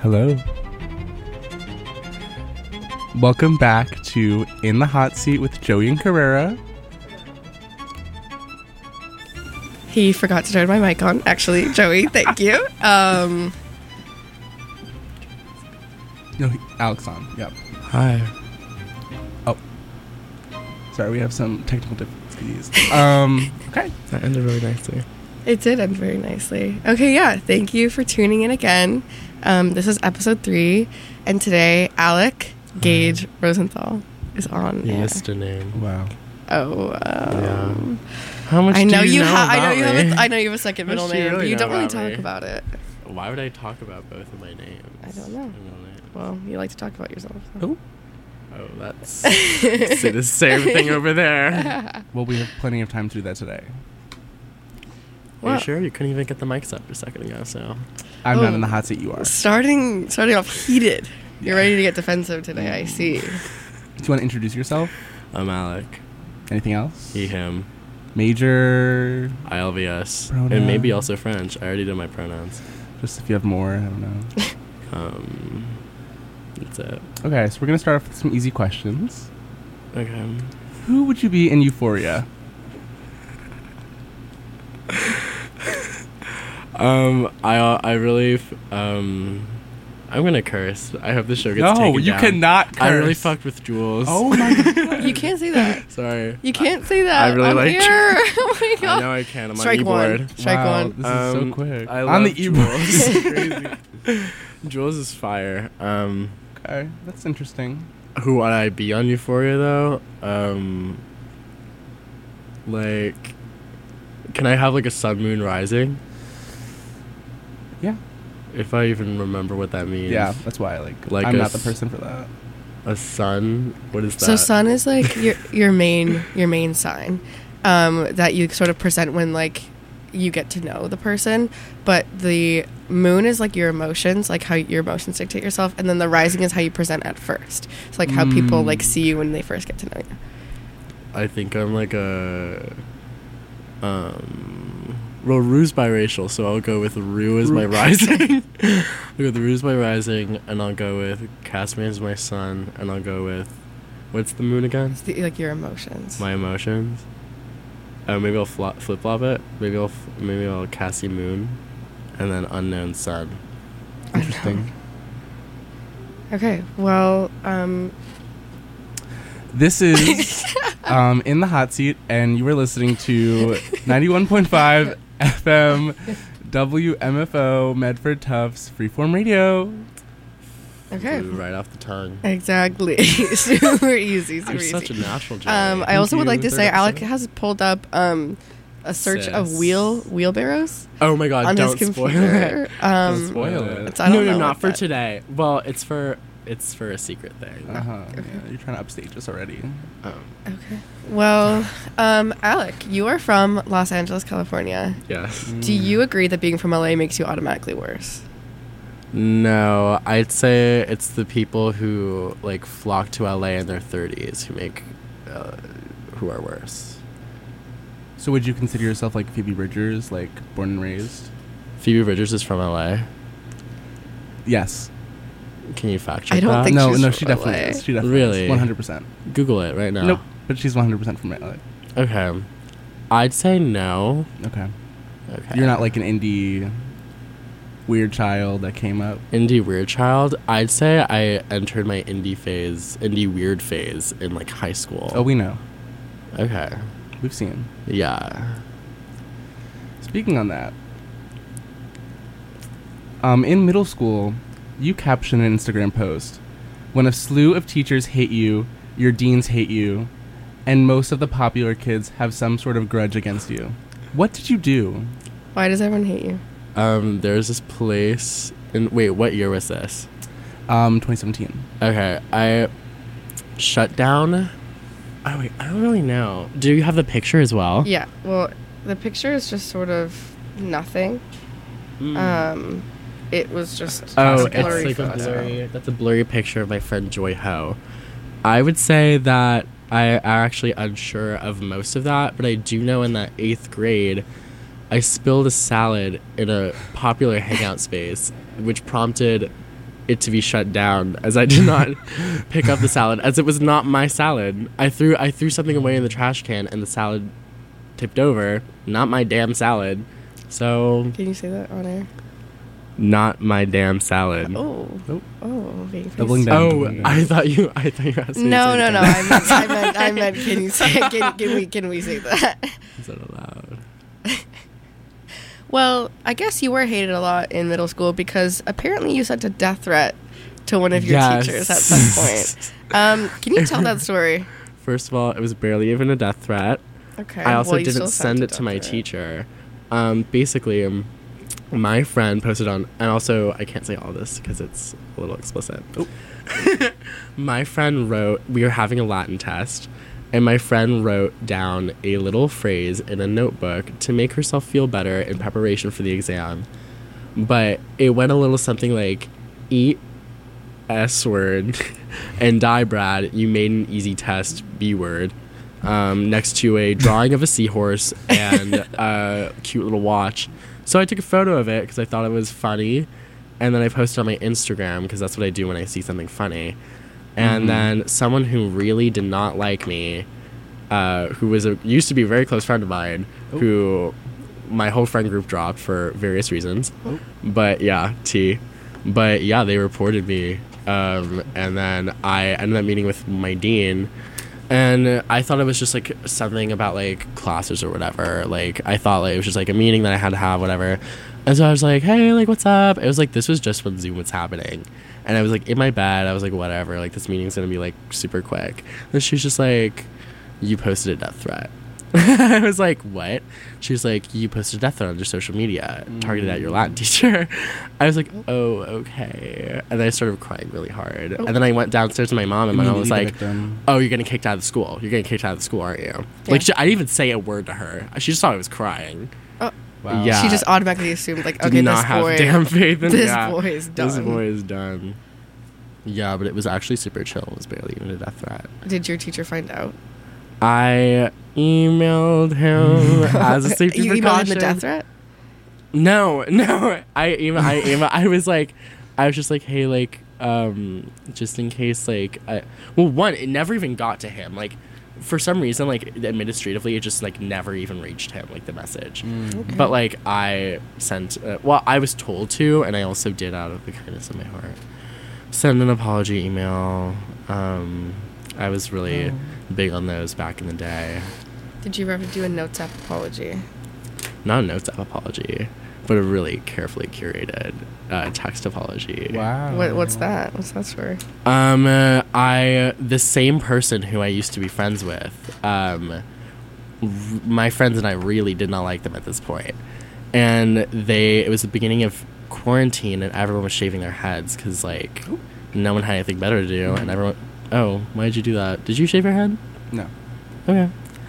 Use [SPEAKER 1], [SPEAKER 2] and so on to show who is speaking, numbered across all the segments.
[SPEAKER 1] Hello. Welcome back to In the Hot Seat with Joey and Carrera.
[SPEAKER 2] He forgot to turn my mic on. Actually, Joey, thank you.
[SPEAKER 1] No, Alex on. Yep.
[SPEAKER 3] Hi.
[SPEAKER 1] Oh. Sorry, we have some technical difficulties. Okay.
[SPEAKER 3] That ended really nicely.
[SPEAKER 2] It did end very nicely. Okay, yeah. Thank you for tuning in again. This is episode 3, and today Alec Gage Rosenthal is on.
[SPEAKER 3] You missed a name.
[SPEAKER 1] Wow.
[SPEAKER 2] Oh.
[SPEAKER 3] Yeah. How much
[SPEAKER 2] I know
[SPEAKER 3] do you
[SPEAKER 2] you
[SPEAKER 3] know
[SPEAKER 2] have.
[SPEAKER 3] about
[SPEAKER 2] I know you
[SPEAKER 3] me?
[SPEAKER 2] have. I know you have a second
[SPEAKER 3] How much
[SPEAKER 2] middle
[SPEAKER 3] do you
[SPEAKER 2] name,
[SPEAKER 3] really
[SPEAKER 2] but you
[SPEAKER 3] know
[SPEAKER 2] don't really
[SPEAKER 3] about
[SPEAKER 2] talk
[SPEAKER 3] me?
[SPEAKER 2] about it.
[SPEAKER 3] Why would I talk about both of my names?
[SPEAKER 2] I don't know. Well, you like to talk about yourself. So.
[SPEAKER 3] Oh, that's say the same thing over there.
[SPEAKER 1] Well, we have plenty of time to do that today.
[SPEAKER 3] Are
[SPEAKER 2] Well,
[SPEAKER 3] you sure? You couldn't even get the mics up a second ago, so.
[SPEAKER 1] I'm not in the hot seat, you are.
[SPEAKER 2] Starting off heated. You're
[SPEAKER 1] Yeah.
[SPEAKER 2] ready to get defensive today. I see.
[SPEAKER 1] Do you want to introduce yourself?
[SPEAKER 3] I'm Alec.
[SPEAKER 1] Anything else?
[SPEAKER 3] He, him.
[SPEAKER 1] Major?
[SPEAKER 3] ILVS.
[SPEAKER 1] Pronoun.
[SPEAKER 3] And maybe also French. I already did my pronouns.
[SPEAKER 1] Just if you have more, I don't know.
[SPEAKER 3] That's it.
[SPEAKER 1] Okay, so we're going to start off with some easy questions.
[SPEAKER 3] Okay.
[SPEAKER 1] Who would you be in Euphoria?
[SPEAKER 3] I really, I'm gonna curse. I hope the show gets taken
[SPEAKER 1] No, you
[SPEAKER 3] down.
[SPEAKER 1] cannot curse.
[SPEAKER 3] I really fucked with Jules.
[SPEAKER 1] Oh my god.
[SPEAKER 2] You can't say that.
[SPEAKER 3] Sorry.
[SPEAKER 2] You can't say that.
[SPEAKER 3] I really
[SPEAKER 2] on
[SPEAKER 3] like
[SPEAKER 2] air. Oh my god.
[SPEAKER 3] I know I can. I'm
[SPEAKER 2] Strike
[SPEAKER 3] on
[SPEAKER 2] one.
[SPEAKER 3] e-board.
[SPEAKER 2] Strike
[SPEAKER 1] Wow,
[SPEAKER 2] one.
[SPEAKER 1] This is so quick.
[SPEAKER 3] I
[SPEAKER 1] On
[SPEAKER 3] love
[SPEAKER 1] the e-board.
[SPEAKER 3] Jules. Crazy. Jules is fire.
[SPEAKER 1] Okay, that's interesting.
[SPEAKER 3] Who would I be on Euphoria though? Like, can I have like a sun, moon, rising?
[SPEAKER 1] Yeah.
[SPEAKER 3] If I even remember what that means.
[SPEAKER 1] Yeah, that's why
[SPEAKER 3] Like
[SPEAKER 1] I'm
[SPEAKER 3] a
[SPEAKER 1] not the person for that.
[SPEAKER 3] A sun. What is that?
[SPEAKER 2] So sun is like your main sign that you sort of present when like you get to know the person, but the moon is like your emotions, like how your emotions dictate yourself, and then the rising is how you present at first. It's like how people like see you when they first get to know you.
[SPEAKER 3] I think I'm like a well, Rue's biracial, so I'll go with Rue as my rising. I'll go with Rue's my rising, and I'll go with Cassman as my sun, and I'll go with what's the moon again?
[SPEAKER 2] It's like your emotions.
[SPEAKER 3] My emotions. Maybe I'll flip flop it. Maybe I'll Cassie moon, and then unknown sun.
[SPEAKER 1] Interesting.
[SPEAKER 2] Okay, well,
[SPEAKER 1] This is In the Hot Seat, and you were listening to 91.5 FM WMFO Medford Tufts Freeform Radio.
[SPEAKER 2] okay.
[SPEAKER 3] Flew right off the tongue.
[SPEAKER 2] Exactly. Super easy. Super
[SPEAKER 3] You're
[SPEAKER 2] easy.
[SPEAKER 3] such a natural. Joey.
[SPEAKER 2] I also would
[SPEAKER 1] you.
[SPEAKER 2] like to
[SPEAKER 1] Third
[SPEAKER 2] say Alec
[SPEAKER 1] episode.
[SPEAKER 2] has pulled up a search of
[SPEAKER 3] Sis.
[SPEAKER 2] wheelbarrows
[SPEAKER 3] Oh my god!
[SPEAKER 2] on
[SPEAKER 3] Don't
[SPEAKER 2] his
[SPEAKER 3] spoil
[SPEAKER 2] computer.
[SPEAKER 3] it.
[SPEAKER 1] Don't spoil it.
[SPEAKER 2] I don't know
[SPEAKER 3] not
[SPEAKER 2] what
[SPEAKER 3] for
[SPEAKER 2] that-
[SPEAKER 3] today. Well, it's for a secret thing.
[SPEAKER 1] Uh-huh. Yeah, you're trying to upstage us already.
[SPEAKER 2] Okay. Well, Alec, you are from Los Angeles, California.
[SPEAKER 3] Yes.
[SPEAKER 2] Do you agree that being from LA makes you automatically worse?
[SPEAKER 3] No, I'd say it's the people who like flock to LA in their 30s who are worse.
[SPEAKER 1] So would you consider yourself like Phoebe Bridgers, like born and raised?
[SPEAKER 3] Phoebe Bridgers is from LA.
[SPEAKER 1] Yes.
[SPEAKER 3] Can you fact check
[SPEAKER 2] I don't
[SPEAKER 3] that?
[SPEAKER 2] think
[SPEAKER 1] No,
[SPEAKER 2] she's
[SPEAKER 1] no,
[SPEAKER 2] from
[SPEAKER 1] she definitely
[SPEAKER 2] LA.
[SPEAKER 1] is. She definitely
[SPEAKER 3] Really?
[SPEAKER 1] is. 100%.
[SPEAKER 3] Google it right now.
[SPEAKER 1] Nope. But she's 100% from LA.
[SPEAKER 3] Okay. I'd say no.
[SPEAKER 1] Okay.
[SPEAKER 3] Okay.
[SPEAKER 1] You're not like an indie weird child that came up.
[SPEAKER 3] indie weird child. I'd say I entered my indie weird phase in like high school.
[SPEAKER 1] Oh, we know.
[SPEAKER 3] Okay.
[SPEAKER 1] We've seen.
[SPEAKER 3] Yeah.
[SPEAKER 1] Speaking on that, in middle school, you captioned an Instagram post, "When a slew of teachers hate you, your deans hate you, and most of the popular kids have some sort of grudge against you." What did you do?
[SPEAKER 2] Why does everyone hate you?
[SPEAKER 3] There's this place in what year was this?
[SPEAKER 1] 2017.
[SPEAKER 3] Okay, I shut down. Oh wait, I don't really know. Do you have the picture as well?
[SPEAKER 2] Yeah. Well, the picture is just sort of nothing. It was just
[SPEAKER 3] Oh,
[SPEAKER 2] a blurry
[SPEAKER 3] it's like a
[SPEAKER 2] photo.
[SPEAKER 3] blurry. That's a blurry picture of my friend Joy Ho. I would say that I'm actually unsure of most of that, but I do know in that 8th grade, I spilled a salad in a popular hangout space, which prompted it to be shut down, as I did not pick up the salad, as it was not my salad. I threw something away in the trash can, and the salad tipped over. Not my damn salad. So,
[SPEAKER 2] Can you say that on air?
[SPEAKER 3] not my damn salad.
[SPEAKER 2] Oh.
[SPEAKER 1] Nope.
[SPEAKER 2] Oh. Okay.
[SPEAKER 1] Doubling down.
[SPEAKER 3] Oh, I thought you asked me.
[SPEAKER 2] No.
[SPEAKER 3] to say that.
[SPEAKER 2] I meant. Can you say? Can we say that?
[SPEAKER 3] Is that allowed?
[SPEAKER 2] Well, I guess you were hated a lot in middle school because apparently you sent a death threat to one of your
[SPEAKER 3] Yes.
[SPEAKER 2] teachers at some point. Can you tell that story?
[SPEAKER 3] First of all, it was barely even a death threat.
[SPEAKER 2] Okay.
[SPEAKER 3] I also
[SPEAKER 2] well, you
[SPEAKER 3] didn't
[SPEAKER 2] still sent
[SPEAKER 3] send
[SPEAKER 2] a
[SPEAKER 3] it to
[SPEAKER 2] death
[SPEAKER 3] my
[SPEAKER 2] threat.
[SPEAKER 3] teacher. Basically, my friend posted on, and also I can't say all this because it's a little explicit.
[SPEAKER 1] Oh.
[SPEAKER 3] My friend wrote, we were having a Latin test, and my friend wrote down a little phrase in a notebook to make herself feel better in preparation for the exam. But it went a little something like, eat S word and die, Brad. You made an easy test, B word. Next to a drawing of a seahorse and a cute little watch. So I took a photo of it because I thought it was funny, and then I posted on my Instagram because that's what I do when I see something funny. And then someone who really did not like me, who was used to be a very close friend of mine, who my whole friend group dropped for various reasons. But yeah, But yeah, they reported me, and then I ended up meeting with my dean. And I thought it was just, like, something about, like, classes or whatever. Like, I thought, like, it was just, like, a meeting that I had to have, whatever. And so I was like, hey, like, what's up? It was, like, this was just when Zoom was happening. And I was, like, in my bed. I was, like, whatever. Like, this meeting's going to be, like, super quick. And she was just like, you posted a death threat. I was like, what? She was like, you posted a death threat on your social media targeted at your Latin teacher. I was like, oh, okay. And then I started crying really hard. And then I went downstairs to my mom, and my mom was like, oh, you're getting kicked out of the school. You're getting kicked out of the school, aren't you?
[SPEAKER 2] Yeah.
[SPEAKER 3] Like, I didn't even say a word to her. She just thought I was crying.
[SPEAKER 2] Oh,
[SPEAKER 1] Wow.
[SPEAKER 3] Yeah.
[SPEAKER 2] she just automatically assumed, like,
[SPEAKER 3] Did
[SPEAKER 2] okay,
[SPEAKER 3] not
[SPEAKER 2] this
[SPEAKER 3] have
[SPEAKER 2] boy,
[SPEAKER 3] damn faith in
[SPEAKER 2] this boy is done.
[SPEAKER 3] This boy is done. Yeah, but it was actually super chill. It was barely even a death threat.
[SPEAKER 2] Did your teacher find out?
[SPEAKER 3] I emailed him as a safety
[SPEAKER 2] You
[SPEAKER 3] precaution.
[SPEAKER 2] emailed him the death threat?
[SPEAKER 3] No. I was just like, hey, like, just in case, like, one, it never even got to him. Like, for some reason, like, administratively, it just, like, never even reached him, like, the message.
[SPEAKER 2] Okay.
[SPEAKER 3] But, like, I sent, I was told to, and I also did out of the kindness of my heart, send an apology email. I was really big on those back in the day.
[SPEAKER 2] Did you ever do a notes app apology?
[SPEAKER 3] Not a notes app apology, but a really carefully curated text apology.
[SPEAKER 1] Wow.
[SPEAKER 2] What's that? What's that story?
[SPEAKER 3] The same person who I used to be friends with, my friends and I really did not like them at this point. And it was the beginning of quarantine, and everyone was shaving their heads because, like, no one had anything better to do, and everyone, oh, why did you do that? Did you shave your head?
[SPEAKER 1] No.
[SPEAKER 3] Okay.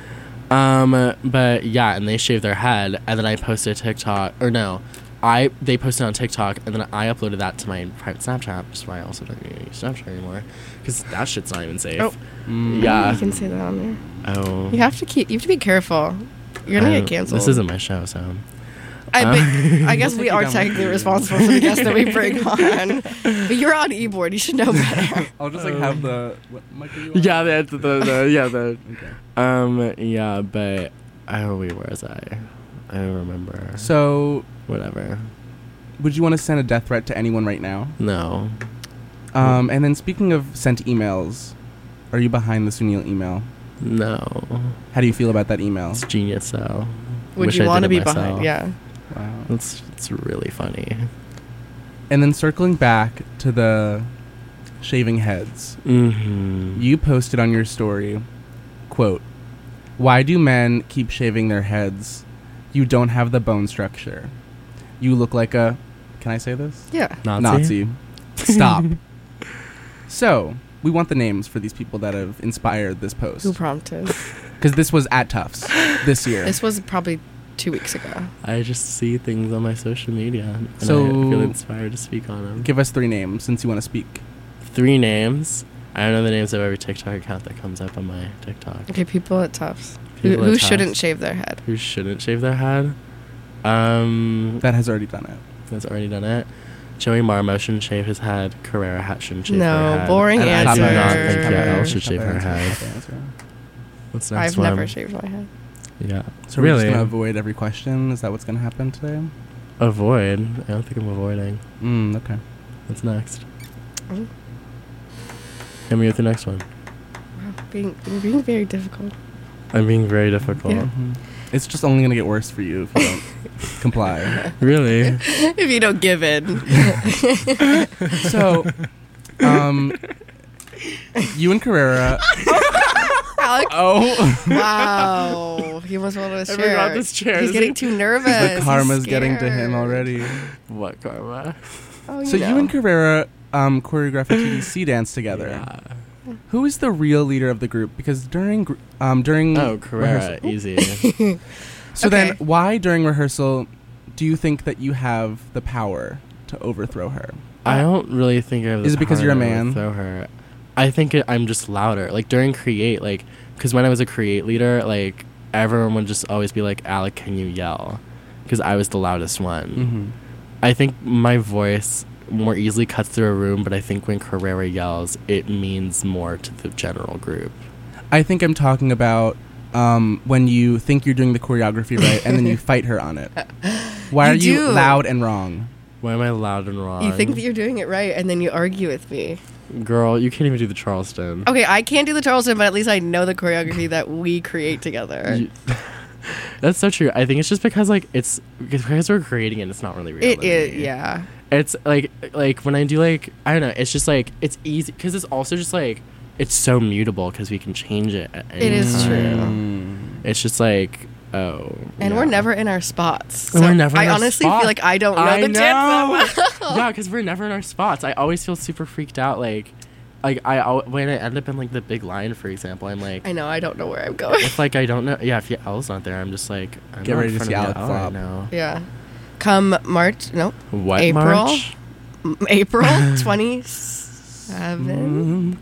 [SPEAKER 3] But yeah, and they shaved their head, and then I posted a TikTok, or no, they posted on TikTok, and then I uploaded that to my private Snapchat, which is why I also don't use Snapchat anymore, because that shit's not even safe.
[SPEAKER 2] Oh.
[SPEAKER 3] Yeah.
[SPEAKER 2] You can say that on there.
[SPEAKER 3] Oh.
[SPEAKER 2] You have to be careful. You're gonna get canceled.
[SPEAKER 3] This isn't my show, so.
[SPEAKER 2] I guess we
[SPEAKER 1] We'll take
[SPEAKER 2] are
[SPEAKER 1] you down.
[SPEAKER 2] technically responsible for the guests that we bring on. But you're on e-board. You should know better.
[SPEAKER 1] I'll just like have the what mic are you on?
[SPEAKER 3] Yeah, the
[SPEAKER 1] Okay.
[SPEAKER 3] yeah, but wait, where was I? I don't remember.
[SPEAKER 1] So,
[SPEAKER 3] Whatever.
[SPEAKER 1] would you want to send a death threat to anyone right now?
[SPEAKER 3] No.
[SPEAKER 1] And then speaking of sent emails, are you behind the Sunil email?
[SPEAKER 3] No.
[SPEAKER 1] How do you feel about that email?
[SPEAKER 3] It's genius, though.
[SPEAKER 2] Would
[SPEAKER 3] Wish
[SPEAKER 2] you
[SPEAKER 3] I
[SPEAKER 2] want to
[SPEAKER 3] did
[SPEAKER 2] be
[SPEAKER 3] it myself.
[SPEAKER 2] behind? Yeah.
[SPEAKER 1] Wow.
[SPEAKER 3] It's really funny.
[SPEAKER 1] And then circling back to the shaving heads,
[SPEAKER 3] Mm-hmm.
[SPEAKER 1] you posted on your story, quote, "Why do men keep shaving their heads? You don't have the bone structure. You look like a," can I say this?
[SPEAKER 2] Yeah.
[SPEAKER 1] Nazi. Stop. So, we want the names for these people that have inspired this post.
[SPEAKER 2] Who prompted?
[SPEAKER 1] Because this was at Tufts this year.
[SPEAKER 2] This was probably 2 weeks ago.
[SPEAKER 3] I just see things on my social media, and
[SPEAKER 1] So-
[SPEAKER 3] I feel inspired to speak on them.
[SPEAKER 1] Give us 3 names since you want to speak.
[SPEAKER 3] 3 names. I don't know the names of every TikTok account that comes up on my TikTok.
[SPEAKER 2] Okay, people at Tufts.
[SPEAKER 3] People
[SPEAKER 2] Who
[SPEAKER 3] at
[SPEAKER 2] shouldn't
[SPEAKER 3] Tufts.
[SPEAKER 2] shave their head?
[SPEAKER 3] Who shouldn't shave their head?
[SPEAKER 1] That has already done it.
[SPEAKER 3] That's already done it. Joey Marmo shouldn't shave his head. Carrera shouldn't shave her
[SPEAKER 2] No,
[SPEAKER 3] head.
[SPEAKER 2] boring
[SPEAKER 3] And I
[SPEAKER 2] answer.
[SPEAKER 3] do not think Yael should
[SPEAKER 1] Top
[SPEAKER 3] shave her
[SPEAKER 1] answer,
[SPEAKER 3] head.
[SPEAKER 1] top answer.
[SPEAKER 3] What's the next
[SPEAKER 2] I've
[SPEAKER 3] one?
[SPEAKER 2] never shaved my head.
[SPEAKER 3] Yeah.
[SPEAKER 1] So we're just gonna avoid every question. Is that what's gonna happen today?
[SPEAKER 3] Avoid? I don't think I'm avoiding.
[SPEAKER 1] Okay.
[SPEAKER 3] What's next?
[SPEAKER 2] Mm.
[SPEAKER 3] Hit me with the next one.
[SPEAKER 2] Wow, you're being very difficult.
[SPEAKER 3] I'm being very difficult.
[SPEAKER 2] Yeah.
[SPEAKER 1] It's just only gonna get worse for you if you don't comply.
[SPEAKER 3] Really?
[SPEAKER 2] If you don't give in.
[SPEAKER 1] So, you and Carrera.
[SPEAKER 2] Alex.
[SPEAKER 1] Oh,
[SPEAKER 2] Wow. He almost wanted a
[SPEAKER 3] I
[SPEAKER 2] chair.
[SPEAKER 3] forgot this chair.
[SPEAKER 2] He's
[SPEAKER 3] Is
[SPEAKER 2] getting
[SPEAKER 3] it-
[SPEAKER 2] too nervous.
[SPEAKER 1] the
[SPEAKER 2] He's
[SPEAKER 1] karma's getting to him
[SPEAKER 2] scared.
[SPEAKER 1] already.
[SPEAKER 3] What karma?
[SPEAKER 2] Oh,
[SPEAKER 1] So you and Carrera choreograph a TDC dance together.
[SPEAKER 3] Yeah.
[SPEAKER 1] Who is the real leader of the group? Because during
[SPEAKER 3] Oh, Carrera,
[SPEAKER 1] rehearsal-
[SPEAKER 3] easy.
[SPEAKER 1] So
[SPEAKER 2] Okay.
[SPEAKER 1] then, why during rehearsal do you think that you have the power to overthrow her?
[SPEAKER 3] I don't really think I have the
[SPEAKER 1] Is it because
[SPEAKER 3] power
[SPEAKER 1] you're a
[SPEAKER 3] to
[SPEAKER 1] man?
[SPEAKER 3] overthrow her. I think I'm just louder. Like during Create, like, because when I was a Create leader, like, everyone would just always be like, Alec, can you yell? Because I was the loudest one.
[SPEAKER 1] Mm-hmm.
[SPEAKER 3] I think my voice more easily cuts through a room, but I think when Carrera yells, it means more to the general group.
[SPEAKER 1] I think I'm talking about when you think you're doing the choreography right and then you fight her on it. Why are you
[SPEAKER 2] do.
[SPEAKER 1] loud and wrong?
[SPEAKER 3] Why am I loud and wrong?
[SPEAKER 2] You think that you're doing it right, and then you argue with me.
[SPEAKER 3] Girl, you can't even do the Charleston.
[SPEAKER 2] Okay, I can't do the Charleston, but at least I know the choreography that we create together.
[SPEAKER 3] You- That's so true. I think it's just because like it's because we're creating it. It's not really real.
[SPEAKER 2] It
[SPEAKER 3] to
[SPEAKER 2] is,
[SPEAKER 3] me.
[SPEAKER 2] yeah.
[SPEAKER 3] It's like when I do like I don't know. It's just like it's easy because it's also just like it's so mutable because we can change it. At any
[SPEAKER 2] It is
[SPEAKER 3] time.
[SPEAKER 2] true.
[SPEAKER 1] Mm.
[SPEAKER 3] It's just like oh,
[SPEAKER 2] And
[SPEAKER 3] yeah.
[SPEAKER 2] we're never in our spots.
[SPEAKER 3] And we're never
[SPEAKER 2] I
[SPEAKER 3] in our
[SPEAKER 2] honestly
[SPEAKER 3] spot.
[SPEAKER 2] feel like I don't know
[SPEAKER 3] I
[SPEAKER 2] the dance that
[SPEAKER 3] know.
[SPEAKER 2] well.
[SPEAKER 3] Yeah, because we're never in our spots. I always feel super freaked out. Like when I end up in like the big line, for example, I'm like.
[SPEAKER 2] I know, I don't know where I'm going.
[SPEAKER 3] If like I don't know, yeah. If Yael's not there, I'm just like I'm
[SPEAKER 1] Get
[SPEAKER 3] not
[SPEAKER 1] ready
[SPEAKER 3] in
[SPEAKER 1] to
[SPEAKER 3] front
[SPEAKER 1] see
[SPEAKER 3] of
[SPEAKER 1] Alec
[SPEAKER 3] Yael
[SPEAKER 1] flop.
[SPEAKER 3] right now.
[SPEAKER 2] Yeah. Come March, no,
[SPEAKER 3] What
[SPEAKER 2] April?
[SPEAKER 3] March?
[SPEAKER 2] April 27?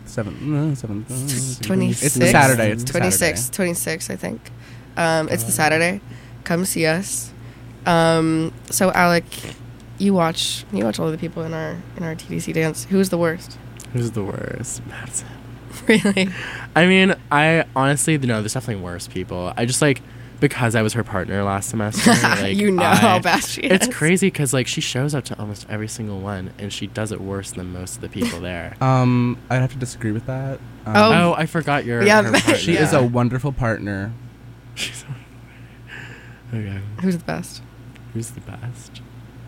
[SPEAKER 2] 26.
[SPEAKER 1] It's the Saturday. It's the
[SPEAKER 2] 26,
[SPEAKER 1] Saturday.
[SPEAKER 2] 26, I think. It's the Saturday. Come see us. So Alec, you watch all of the people in our TDC dance. Who's the worst?
[SPEAKER 3] Who's the worst? Madison.
[SPEAKER 2] Really?
[SPEAKER 3] I mean, I honestly no. There's definitely worse people. I just like because I was her partner last semester. Like,
[SPEAKER 2] You know how bad she is.
[SPEAKER 3] It's crazy because like she shows up to almost every single one, and she does it worse than most of the people there.
[SPEAKER 1] I'd have to disagree with that.
[SPEAKER 3] Oh, I forgot your.
[SPEAKER 2] Yeah,
[SPEAKER 3] her partner.
[SPEAKER 1] She is a wonderful partner.
[SPEAKER 3] She's okay.
[SPEAKER 2] Who's the best?
[SPEAKER 3] Who's the best?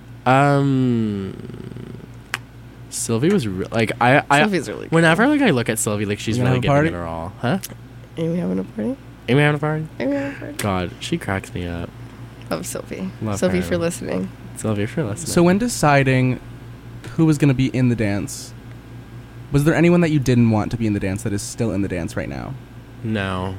[SPEAKER 3] Sylvie was like I.
[SPEAKER 2] Sylvie's really good.
[SPEAKER 3] Whenever like I look at Sylvie, like she's
[SPEAKER 1] You gonna
[SPEAKER 3] really
[SPEAKER 1] have a
[SPEAKER 3] giving it her all, huh?
[SPEAKER 2] Amy having a party?
[SPEAKER 3] Amy having a party?
[SPEAKER 2] Amy having a party?
[SPEAKER 3] God, she cracks me up.
[SPEAKER 2] Love Sylvie.
[SPEAKER 3] Love
[SPEAKER 2] Sylvie
[SPEAKER 3] her.
[SPEAKER 2] for listening.
[SPEAKER 3] Sylvie, if you're listening.
[SPEAKER 1] So when deciding who was going to be in the dance, was there anyone that you didn't want to be in the dance that is still in the dance right now?
[SPEAKER 3] No.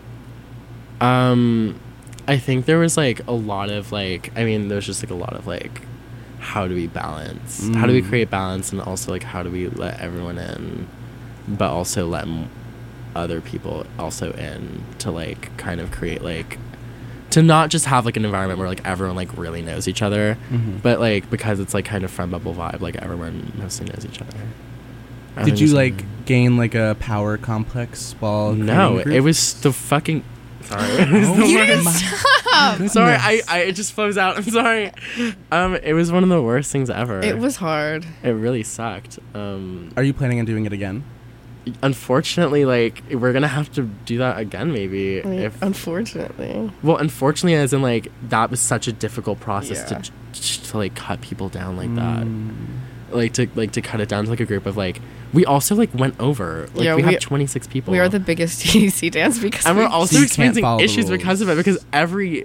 [SPEAKER 3] I think there was like a lot of like I mean there's just like a lot of like how do we balance? How do we create balance and also like how do we let everyone in but also let other people also in to like kind of create like to not just have like an environment where like everyone like really knows each other, but like because it's like kind of friend bubble vibe, like everyone mostly knows each other. I
[SPEAKER 1] Did
[SPEAKER 3] think
[SPEAKER 1] you
[SPEAKER 3] it's-
[SPEAKER 1] like gain like a power complex while
[SPEAKER 3] No,
[SPEAKER 1] creating the group?
[SPEAKER 3] it was the fucking. Sorry.
[SPEAKER 1] Oh
[SPEAKER 2] You
[SPEAKER 1] my
[SPEAKER 2] didn't
[SPEAKER 1] my
[SPEAKER 2] stop!
[SPEAKER 1] goodness.
[SPEAKER 3] Sorry, it just flows out. I'm sorry. It was one of the worst things ever.
[SPEAKER 2] It was hard.
[SPEAKER 3] It really sucked.
[SPEAKER 1] Are you planning on doing it again?
[SPEAKER 3] Unfortunately, like we're gonna have to do that again, maybe.
[SPEAKER 2] I mean,
[SPEAKER 3] If
[SPEAKER 2] unfortunately.
[SPEAKER 3] well, unfortunately, as in like that was such a difficult process
[SPEAKER 2] Yeah.
[SPEAKER 3] to like cut people down like that. Like to cut it down to like a group of like we also like went over like
[SPEAKER 2] Yeah,
[SPEAKER 3] we
[SPEAKER 2] we-
[SPEAKER 3] have 26 people.
[SPEAKER 2] We are the biggest TDC dance because
[SPEAKER 3] and we're
[SPEAKER 2] we-
[SPEAKER 3] also
[SPEAKER 1] You can't
[SPEAKER 3] experiencing
[SPEAKER 1] follow the
[SPEAKER 3] issues
[SPEAKER 1] rules.
[SPEAKER 3] because of it because every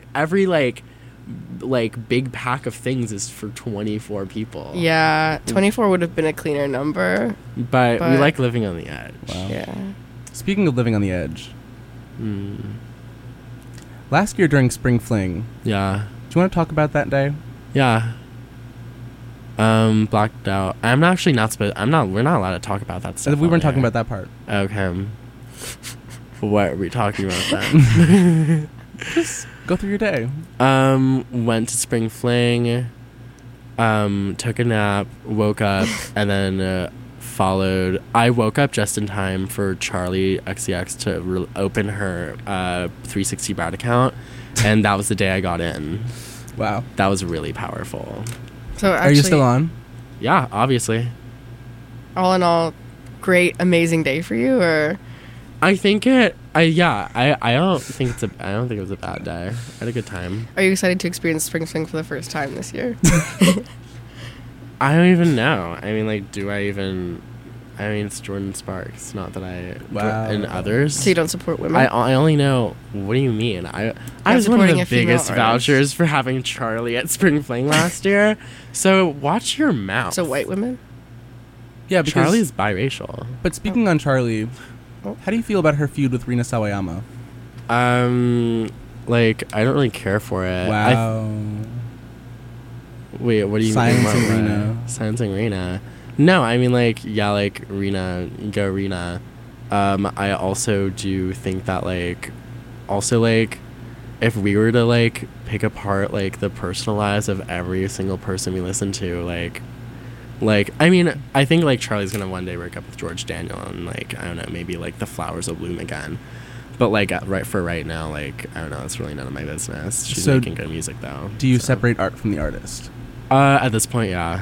[SPEAKER 3] like big pack of things is for 24 people.
[SPEAKER 2] Yeah, 24 would have been a cleaner number.
[SPEAKER 3] but we
[SPEAKER 2] but-
[SPEAKER 3] like living on the edge.
[SPEAKER 1] Wow.
[SPEAKER 2] Yeah.
[SPEAKER 1] Speaking of living on the edge,
[SPEAKER 3] Mm.
[SPEAKER 1] last year during Spring Fling,
[SPEAKER 3] Yeah.
[SPEAKER 1] do you want to talk about that day?
[SPEAKER 3] Yeah. Blacked out. I'm not actually not supposed. I'm not. We're not allowed to talk about that stuff.
[SPEAKER 1] We weren't
[SPEAKER 3] on
[SPEAKER 1] talking
[SPEAKER 3] air.
[SPEAKER 1] about that part.
[SPEAKER 3] Okay. What are we talking about then?
[SPEAKER 1] Go through your day.
[SPEAKER 3] Went to Spring Fling. took a nap, woke up, and then followed. I woke up just in time for Charlie XCX to open her 360 Brad account, and that was the day I got in.
[SPEAKER 1] Wow.
[SPEAKER 3] That was really powerful.
[SPEAKER 2] So actually,
[SPEAKER 1] Are you still on?
[SPEAKER 3] Yeah, obviously.
[SPEAKER 2] all in all, great, amazing day for you, or
[SPEAKER 3] I think it. I don't think it was a bad day. I had a good time.
[SPEAKER 2] are you excited to experience Spring Fling for the first time this year?
[SPEAKER 3] I don't even know. I mean, like, do I even? I mean, it's Jordan Sparks. Not that I.
[SPEAKER 1] Wow.
[SPEAKER 3] And others.
[SPEAKER 2] So you don't support women?
[SPEAKER 3] I only know. What do you mean? I was one of
[SPEAKER 2] supporting
[SPEAKER 3] the
[SPEAKER 2] a female
[SPEAKER 3] biggest
[SPEAKER 2] artist.
[SPEAKER 3] vouchers for having Charlie at Spring Fling last year. So watch your mouth.
[SPEAKER 2] So white women?
[SPEAKER 1] Yeah, because
[SPEAKER 3] Charlie's biracial.
[SPEAKER 1] But speaking on Charlie,
[SPEAKER 2] Oh.
[SPEAKER 1] how do you feel about her feud with Rina Sawayama?
[SPEAKER 3] Like, I don't really care for it.
[SPEAKER 1] Wow.
[SPEAKER 3] Wait, what do you
[SPEAKER 1] Silencing
[SPEAKER 3] mean?
[SPEAKER 1] Rina.
[SPEAKER 3] Silencing Rina. No, I mean, like, yeah, like, Rina, go Rina. I also do think that, like, also, like, if we were to, like, pick apart, like, the personal lives of every single person we listen to, like, I mean, I think, like, Charlie's gonna one day break up with George Daniel and, like, I don't know, maybe, like, the flowers will bloom again. But, like, right now, like, I don't know, it's really none of my business. She's
[SPEAKER 1] So
[SPEAKER 3] making good music, though.
[SPEAKER 1] Do you
[SPEAKER 3] so.
[SPEAKER 1] separate art from the artist?
[SPEAKER 3] At this point, yeah.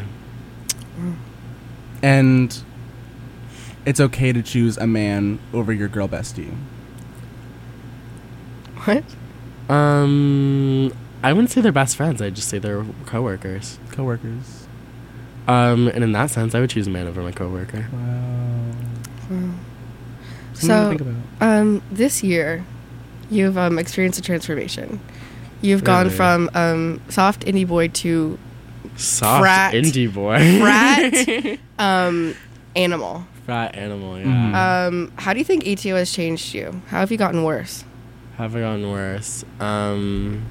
[SPEAKER 1] And it's okay to choose a man over your girl bestie.
[SPEAKER 2] What?
[SPEAKER 3] I wouldn't say they're best friends. I'd just say they're coworkers.
[SPEAKER 1] Coworkers.
[SPEAKER 3] And in that sense, I would choose a man over my coworker.
[SPEAKER 1] Wow. Something to
[SPEAKER 2] So,
[SPEAKER 1] think about.
[SPEAKER 2] this year, you've experienced a transformation. You've gone
[SPEAKER 3] Really?
[SPEAKER 2] from soft indie boy to
[SPEAKER 3] Soft
[SPEAKER 2] Frat.
[SPEAKER 3] indie boy.
[SPEAKER 2] Frat. Animal.
[SPEAKER 3] Frat animal, yeah.
[SPEAKER 1] Mhm.
[SPEAKER 2] How do you think ATO has changed you? How have you gotten worse?
[SPEAKER 3] Have I gotten worse? I'm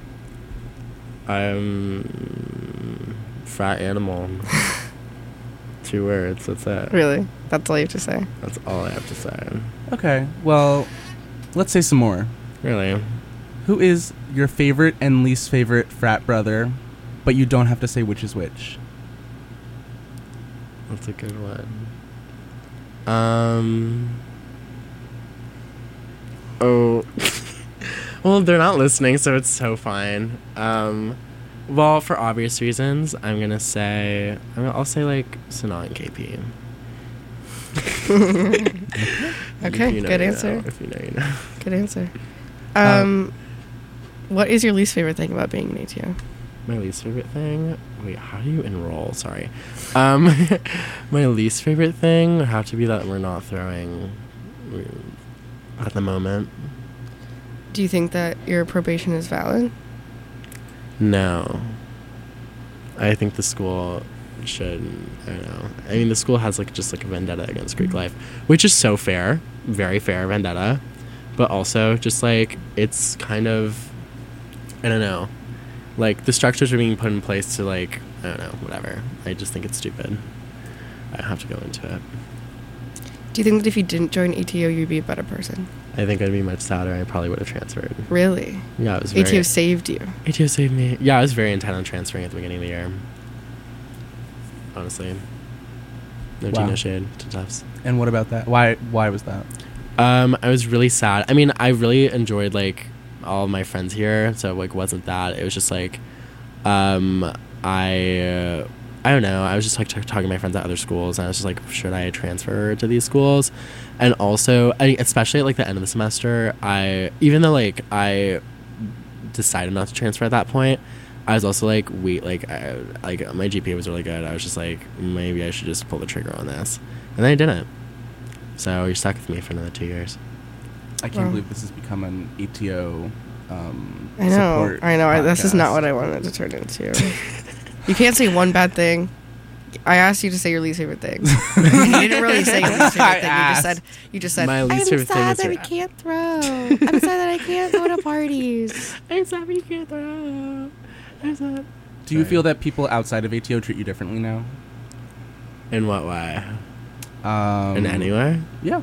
[SPEAKER 3] frat animal. 2 words, that's it.
[SPEAKER 2] Really? That's all you have to say?
[SPEAKER 3] That's all I have to say.
[SPEAKER 1] Okay, well, let's say some more.
[SPEAKER 3] Really?
[SPEAKER 1] Who is your favorite and least favorite frat brother, but you don't have to say which is which?
[SPEAKER 3] That's a good one. Oh. Well, they're not listening, so it's so fine. Well, for obvious reasons, I'll say like Sanaa and KP.
[SPEAKER 2] Okay,
[SPEAKER 3] If you know,
[SPEAKER 2] good
[SPEAKER 3] you
[SPEAKER 2] answer.
[SPEAKER 3] know. If you know, you know.
[SPEAKER 2] Good answer.
[SPEAKER 1] Um,
[SPEAKER 2] What is your least favorite thing about being an ATO?
[SPEAKER 3] My least favorite thing? Wait, how do you enroll? Sorry. My least favorite thing would have to be that we're not throwing at the moment.
[SPEAKER 2] Do you think that your probation is valid?
[SPEAKER 3] No. I think the school should, I don't know. I mean, the school has like just like a vendetta against Greek life, which is so fair, very fair vendetta, but also just like it's kind of, I don't know, like the structures are being put in place to like, I don't know, whatever. I just think it's stupid. I don't have to go into it.
[SPEAKER 2] Do you think that if you didn't join ATO, you'd be a better person?
[SPEAKER 3] I think I'd be much sadder. I probably would have transferred.
[SPEAKER 2] Really?
[SPEAKER 3] Yeah, it was very...
[SPEAKER 2] ATO saved you.
[SPEAKER 3] ATO saved me. Yeah, I was very intent on transferring at the beginning of the year. Honestly. No tea,
[SPEAKER 1] Wow.
[SPEAKER 3] no shade to Tufts.
[SPEAKER 1] And what about that? Why was that?
[SPEAKER 3] I was really sad. I mean, I really enjoyed, like, all of my friends here, so, like, wasn't that. It was just, like, I don't know. I was just, like, talking to my friends at other schools, and I was just like, should I transfer to these schools? And also, especially at, like, the end of the semester, even though, like, I decided not to transfer at that point, I was also, like, my GPA was really good. I was just like, maybe I should just pull the trigger on this. And then I didn't. So you're stuck with me for another 2 years.
[SPEAKER 1] I can't
[SPEAKER 2] Wow.
[SPEAKER 1] believe this has become an ATO
[SPEAKER 2] I know.
[SPEAKER 1] support
[SPEAKER 2] This is
[SPEAKER 1] podcast.
[SPEAKER 2] not what I wanted to turn into. You can't say one bad thing. I asked you to say your least favorite thing. You didn't really say your least favorite thing. You just said,
[SPEAKER 3] My least favorite thing is
[SPEAKER 2] that we
[SPEAKER 3] your-
[SPEAKER 2] can't throw. I'm sad that I can't go to parties.
[SPEAKER 3] I'm sorry you can't throw. I'm sad.
[SPEAKER 1] Do you
[SPEAKER 3] Sorry.
[SPEAKER 1] feel that people outside of ATO treat you differently now?
[SPEAKER 3] In what way?
[SPEAKER 1] In
[SPEAKER 3] In any way?
[SPEAKER 1] Yeah.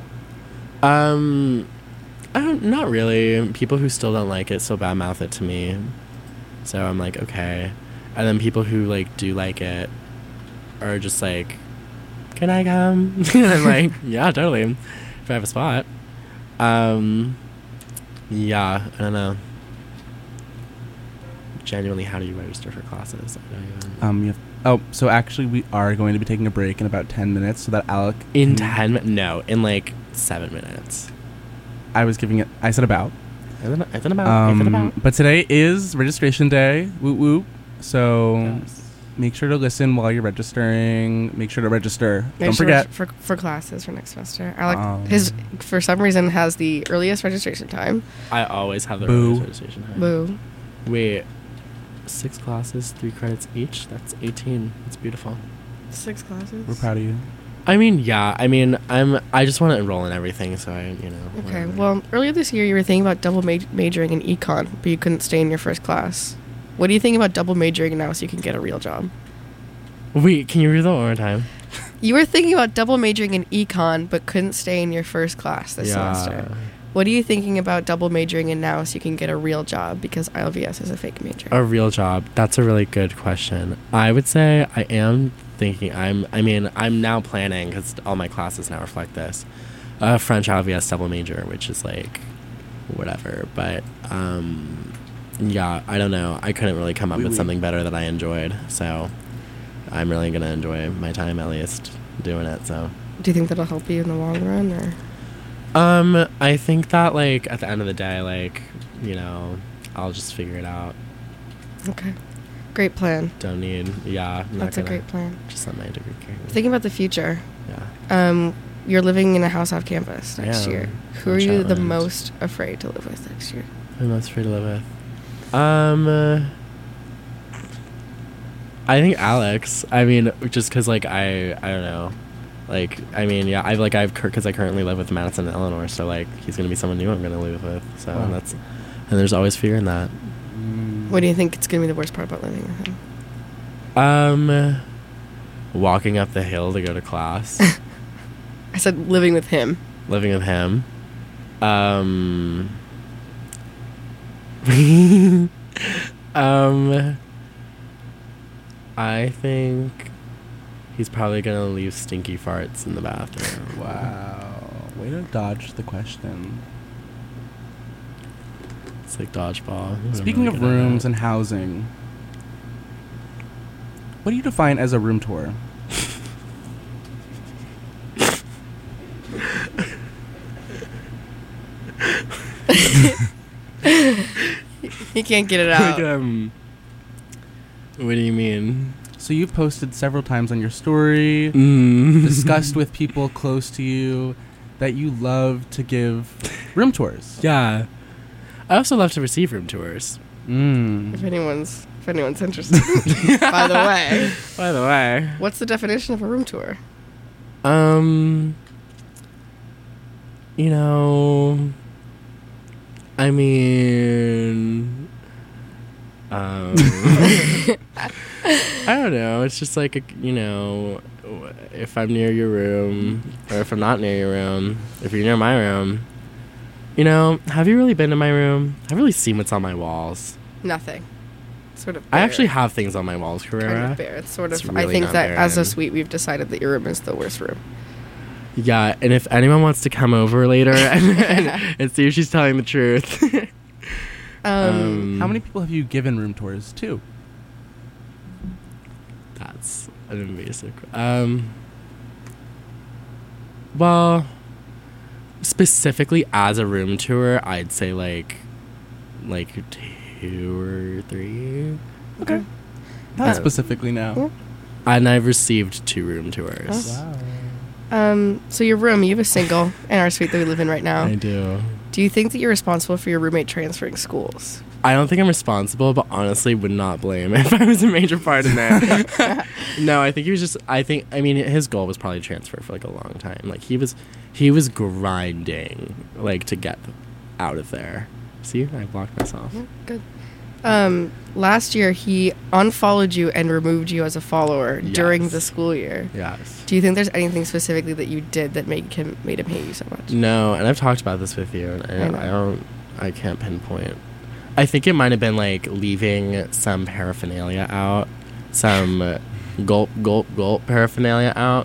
[SPEAKER 3] Not really. People who still don't like it still badmouth it to me. So I'm like, okay. And then people who like do like it are just like, can I come? And I'm like, yeah, totally, if I have a spot. Yeah, I don't know. Genuinely, how do you register for classes?
[SPEAKER 1] So actually we are going to be taking a break in about 10 minutes so that Alec
[SPEAKER 3] In 10 minutes? No, in like 7 minutes.
[SPEAKER 1] I said about.
[SPEAKER 3] Isn't it about?
[SPEAKER 1] But today is registration day. Woot woot. So
[SPEAKER 3] Yes.
[SPEAKER 1] make sure to listen while you're registering. Make sure to register.
[SPEAKER 2] Make
[SPEAKER 1] Don't
[SPEAKER 2] sure
[SPEAKER 1] forget.
[SPEAKER 2] for classes for next semester. Alec, his for some reason has the earliest registration time.
[SPEAKER 3] I always have the
[SPEAKER 1] Boo.
[SPEAKER 3] earliest registration time.
[SPEAKER 2] Boo.
[SPEAKER 3] Wait, 6 classes, 3 credits each? That's 18. It's beautiful.
[SPEAKER 2] 6 classes.
[SPEAKER 1] We're proud of you.
[SPEAKER 3] I mean, yeah. I mean, I just want to enroll in everything, so
[SPEAKER 2] Okay.
[SPEAKER 3] whatever.
[SPEAKER 2] Well, earlier this year you were thinking about double majoring in econ, but you couldn't stay in your first class. What do you think about double majoring now so you can get a real job?
[SPEAKER 3] Wait, can you read that one more time?
[SPEAKER 2] You were thinking about double majoring in econ, but couldn't stay in your first class this semester. What are you thinking about double majoring in now so you can get a real job because ILVS is a fake major?
[SPEAKER 3] A real job. That's a really good question. I would say I am thinking. I'm now planning because all my classes now reflect this. French ILVS double major, which is like whatever. But yeah, I don't know. I couldn't really come up with something better that I enjoyed. So I'm really gonna enjoy my time at least doing it. So.
[SPEAKER 2] Do you think that'll help you in the long run, or?
[SPEAKER 3] I think that like at the end of the day, like, I'll just figure it out.
[SPEAKER 2] Okay. Great plan.
[SPEAKER 3] Don't need, yeah.
[SPEAKER 2] That's a great plan.
[SPEAKER 3] Just let my degree carry me.
[SPEAKER 2] Thinking about the future.
[SPEAKER 3] Yeah.
[SPEAKER 2] You're living in a house off campus next
[SPEAKER 3] Yeah,
[SPEAKER 2] year. Who are
[SPEAKER 3] in
[SPEAKER 2] you the
[SPEAKER 3] Shetland.
[SPEAKER 2] most afraid to live with next year?
[SPEAKER 3] Who am I most afraid to live with? I think Alex. I mean, just because like I don't know. Like, I mean, yeah, because I currently live with Madison and Eleanor, so like he's gonna be someone new I'm gonna live with. So
[SPEAKER 1] Wow.
[SPEAKER 3] and there's always fear in that.
[SPEAKER 2] What do you think is going to be the worst part about living with him?
[SPEAKER 3] Walking up the hill to go to class.
[SPEAKER 2] I said living with him.
[SPEAKER 3] Living with him. I think he's probably gonna leave stinky farts in the bathroom.
[SPEAKER 1] Wow. Way to dodge the question.
[SPEAKER 3] It's like dodgeball.
[SPEAKER 1] Speaking of rooms and housing, what do you define as a room tour?
[SPEAKER 2] He can't get it out.
[SPEAKER 3] What do you mean?
[SPEAKER 1] So you've posted several times on your story,
[SPEAKER 3] Mm.
[SPEAKER 1] discussed with people close to you that you love to give room tours.
[SPEAKER 3] Yeah. I also love to receive room tours.
[SPEAKER 2] If anyone's interested. By the way,
[SPEAKER 3] By the way.
[SPEAKER 2] what's the definition of a room tour?
[SPEAKER 3] I mean, I don't know. It's just like, if I'm near your room, or if I'm not near your room, if you're near my room, have you really been to my room? I've really seen what's on my walls.
[SPEAKER 2] Nothing. Sort of.
[SPEAKER 3] I
[SPEAKER 2] bare.
[SPEAKER 3] actually have things on my walls, Carrera.
[SPEAKER 2] Kind of bare. It's sort of.
[SPEAKER 3] It's
[SPEAKER 2] I
[SPEAKER 3] really
[SPEAKER 2] think
[SPEAKER 3] not
[SPEAKER 2] that
[SPEAKER 3] bare,
[SPEAKER 2] as a
[SPEAKER 3] man.
[SPEAKER 2] suite, we've decided that your room is the worst room.
[SPEAKER 3] Yeah, and if anyone wants to come over later and see if she's telling the truth.
[SPEAKER 1] How many people have you given room tours to?
[SPEAKER 3] That's an invasive. Well, specifically as a room tour, I'd say like 2 or 3.
[SPEAKER 1] Okay. Not specifically now.
[SPEAKER 3] And I've received 2 room tours.
[SPEAKER 1] Wow.
[SPEAKER 2] So your room, you have a single in our suite that we live in right now.
[SPEAKER 3] I do.
[SPEAKER 2] Do you think that you're responsible for your roommate transferring schools?
[SPEAKER 3] I don't think I'm responsible, but honestly would not blame if I was a major part in that. No, I think he was just, his goal was probably to transfer for like a long time. Like he was grinding like to get out of there. See, I blocked myself.
[SPEAKER 2] Yeah, good. Last year he unfollowed you and removed you as a follower during the school year.
[SPEAKER 3] Yes.
[SPEAKER 2] Do you think there's anything specifically that you did that made him hate you so much?
[SPEAKER 3] No, and I've talked about this with you, and
[SPEAKER 2] I know.
[SPEAKER 3] I can't pinpoint. I think it might have been like leaving some paraphernalia out, some gulp paraphernalia out.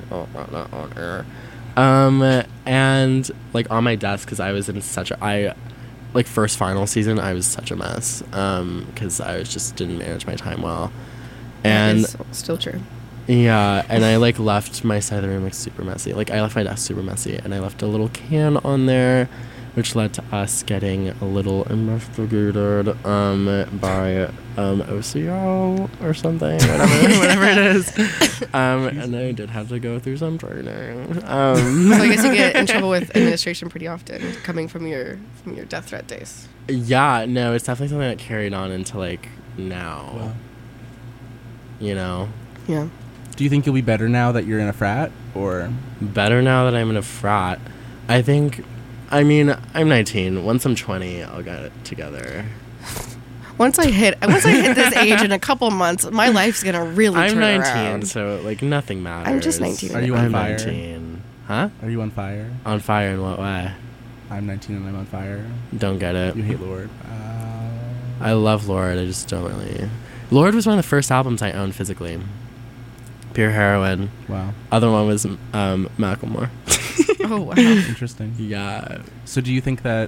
[SPEAKER 3] And like on my desk, because I was in such a first final season, I was such a mess because I was just didn't manage my time well. And
[SPEAKER 2] that is still true.
[SPEAKER 3] yeah, and I like left my side of the room like super messy. Like I left my desk super messy, and I left a little can on there, which led to us getting a little investigated by OCO or something, whatever it is. And I did have to go through some training.
[SPEAKER 2] So I guess you get in trouble with administration pretty often, coming from your death threat days.
[SPEAKER 3] Yeah, no, it's definitely something that carried on into like now.
[SPEAKER 1] Wow.
[SPEAKER 3] You know,
[SPEAKER 2] Yeah.
[SPEAKER 1] Do you think you'll be better now that you're in a frat, or
[SPEAKER 3] better now that I'm in a frat. I think. I mean, I'm 19. Once I'm 20, I'll get it together.
[SPEAKER 2] Once I hit this age in a couple months, my life's gonna really
[SPEAKER 3] I'm
[SPEAKER 2] turn
[SPEAKER 3] 19,
[SPEAKER 2] around.
[SPEAKER 3] so like nothing matters.
[SPEAKER 2] I'm just 19.
[SPEAKER 1] Are you on
[SPEAKER 3] I'm
[SPEAKER 1] fire?
[SPEAKER 3] 19. Huh?
[SPEAKER 1] Are you on fire?
[SPEAKER 3] On fire in what way?
[SPEAKER 1] I'm 19 and I'm on fire.
[SPEAKER 3] Don't get it.
[SPEAKER 1] You hate Lord.
[SPEAKER 3] I love Lorde. I just don't really. Lorde was one of the first albums I owned physically. Pure Heroin.
[SPEAKER 1] Wow.
[SPEAKER 3] Other one was Macklemore.
[SPEAKER 2] Oh wow.
[SPEAKER 1] Interesting.
[SPEAKER 3] Yeah.
[SPEAKER 1] So do you think that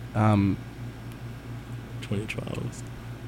[SPEAKER 3] 2012.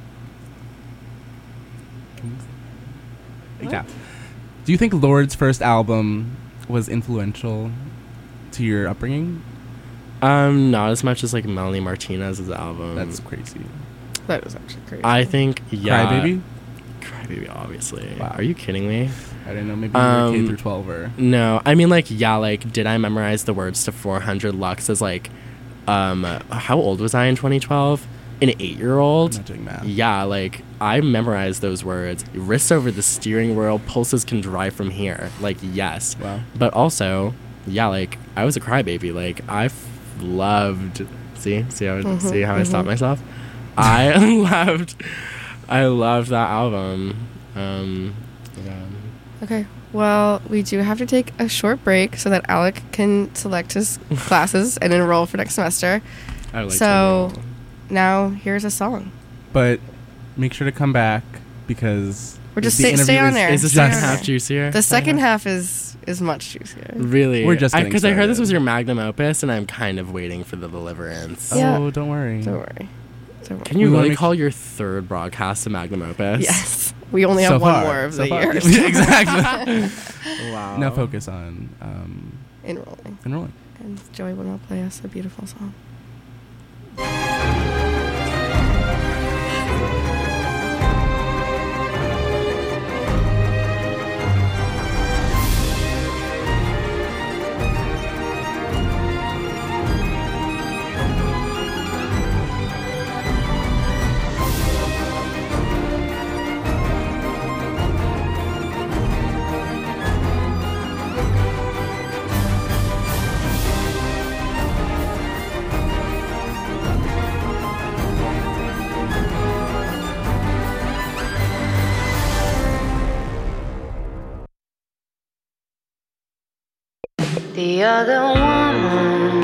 [SPEAKER 1] yeah. Do you think Lord's first album was influential to your upbringing?
[SPEAKER 3] Not as much as like Melanie Martinez's album.
[SPEAKER 1] That's crazy.
[SPEAKER 2] That was actually crazy.
[SPEAKER 3] I think
[SPEAKER 1] Crybaby?
[SPEAKER 3] Crybaby, obviously.
[SPEAKER 1] Wow.
[SPEAKER 3] Are you kidding me?
[SPEAKER 1] I didn't know. Maybe you were K through 12 or.
[SPEAKER 3] No, I mean like yeah, like did I memorize the words to 400 Lux as like how old was I in 2012? An 8-year-old?
[SPEAKER 1] I'm not doing math.
[SPEAKER 3] Yeah, like I memorized those words. Wrists over the steering wheel, pulses can drive from here. Like yes.
[SPEAKER 1] Wow.
[SPEAKER 3] But also, yeah, like I was a crybaby. Like loved. See how I stopped myself. I loved that album. Yeah.
[SPEAKER 2] Okay. Well, we do have to take a short break so that Alec can select his classes and enroll for next semester.
[SPEAKER 3] I like
[SPEAKER 2] So
[SPEAKER 3] to
[SPEAKER 2] now here's a song.
[SPEAKER 1] But make sure to come back because
[SPEAKER 2] We're just
[SPEAKER 1] the
[SPEAKER 2] stay
[SPEAKER 1] interview
[SPEAKER 2] on there.
[SPEAKER 3] Is the
[SPEAKER 2] Stay on
[SPEAKER 3] second half
[SPEAKER 2] there.
[SPEAKER 3] juicier?
[SPEAKER 2] The second half is much juicier.
[SPEAKER 3] Really?
[SPEAKER 1] We're just getting
[SPEAKER 3] because I heard this
[SPEAKER 1] started.
[SPEAKER 3] was your magnum opus, and I'm kind of waiting for the deliverance.
[SPEAKER 2] Yeah.
[SPEAKER 1] Oh, don't worry.
[SPEAKER 2] Don't worry. Don't worry.
[SPEAKER 3] Can you
[SPEAKER 1] We wanna
[SPEAKER 3] really
[SPEAKER 1] make
[SPEAKER 3] call your third broadcast a magnum opus?
[SPEAKER 2] Yes. We only
[SPEAKER 1] So
[SPEAKER 2] have one
[SPEAKER 1] far.
[SPEAKER 2] more of
[SPEAKER 1] So
[SPEAKER 2] the
[SPEAKER 1] far.
[SPEAKER 2] year.
[SPEAKER 1] Exactly.
[SPEAKER 3] Wow.
[SPEAKER 1] Now focus on
[SPEAKER 2] Enrolling.
[SPEAKER 1] enrolling.
[SPEAKER 2] And Joey will now play us a beautiful song.
[SPEAKER 4] The other woman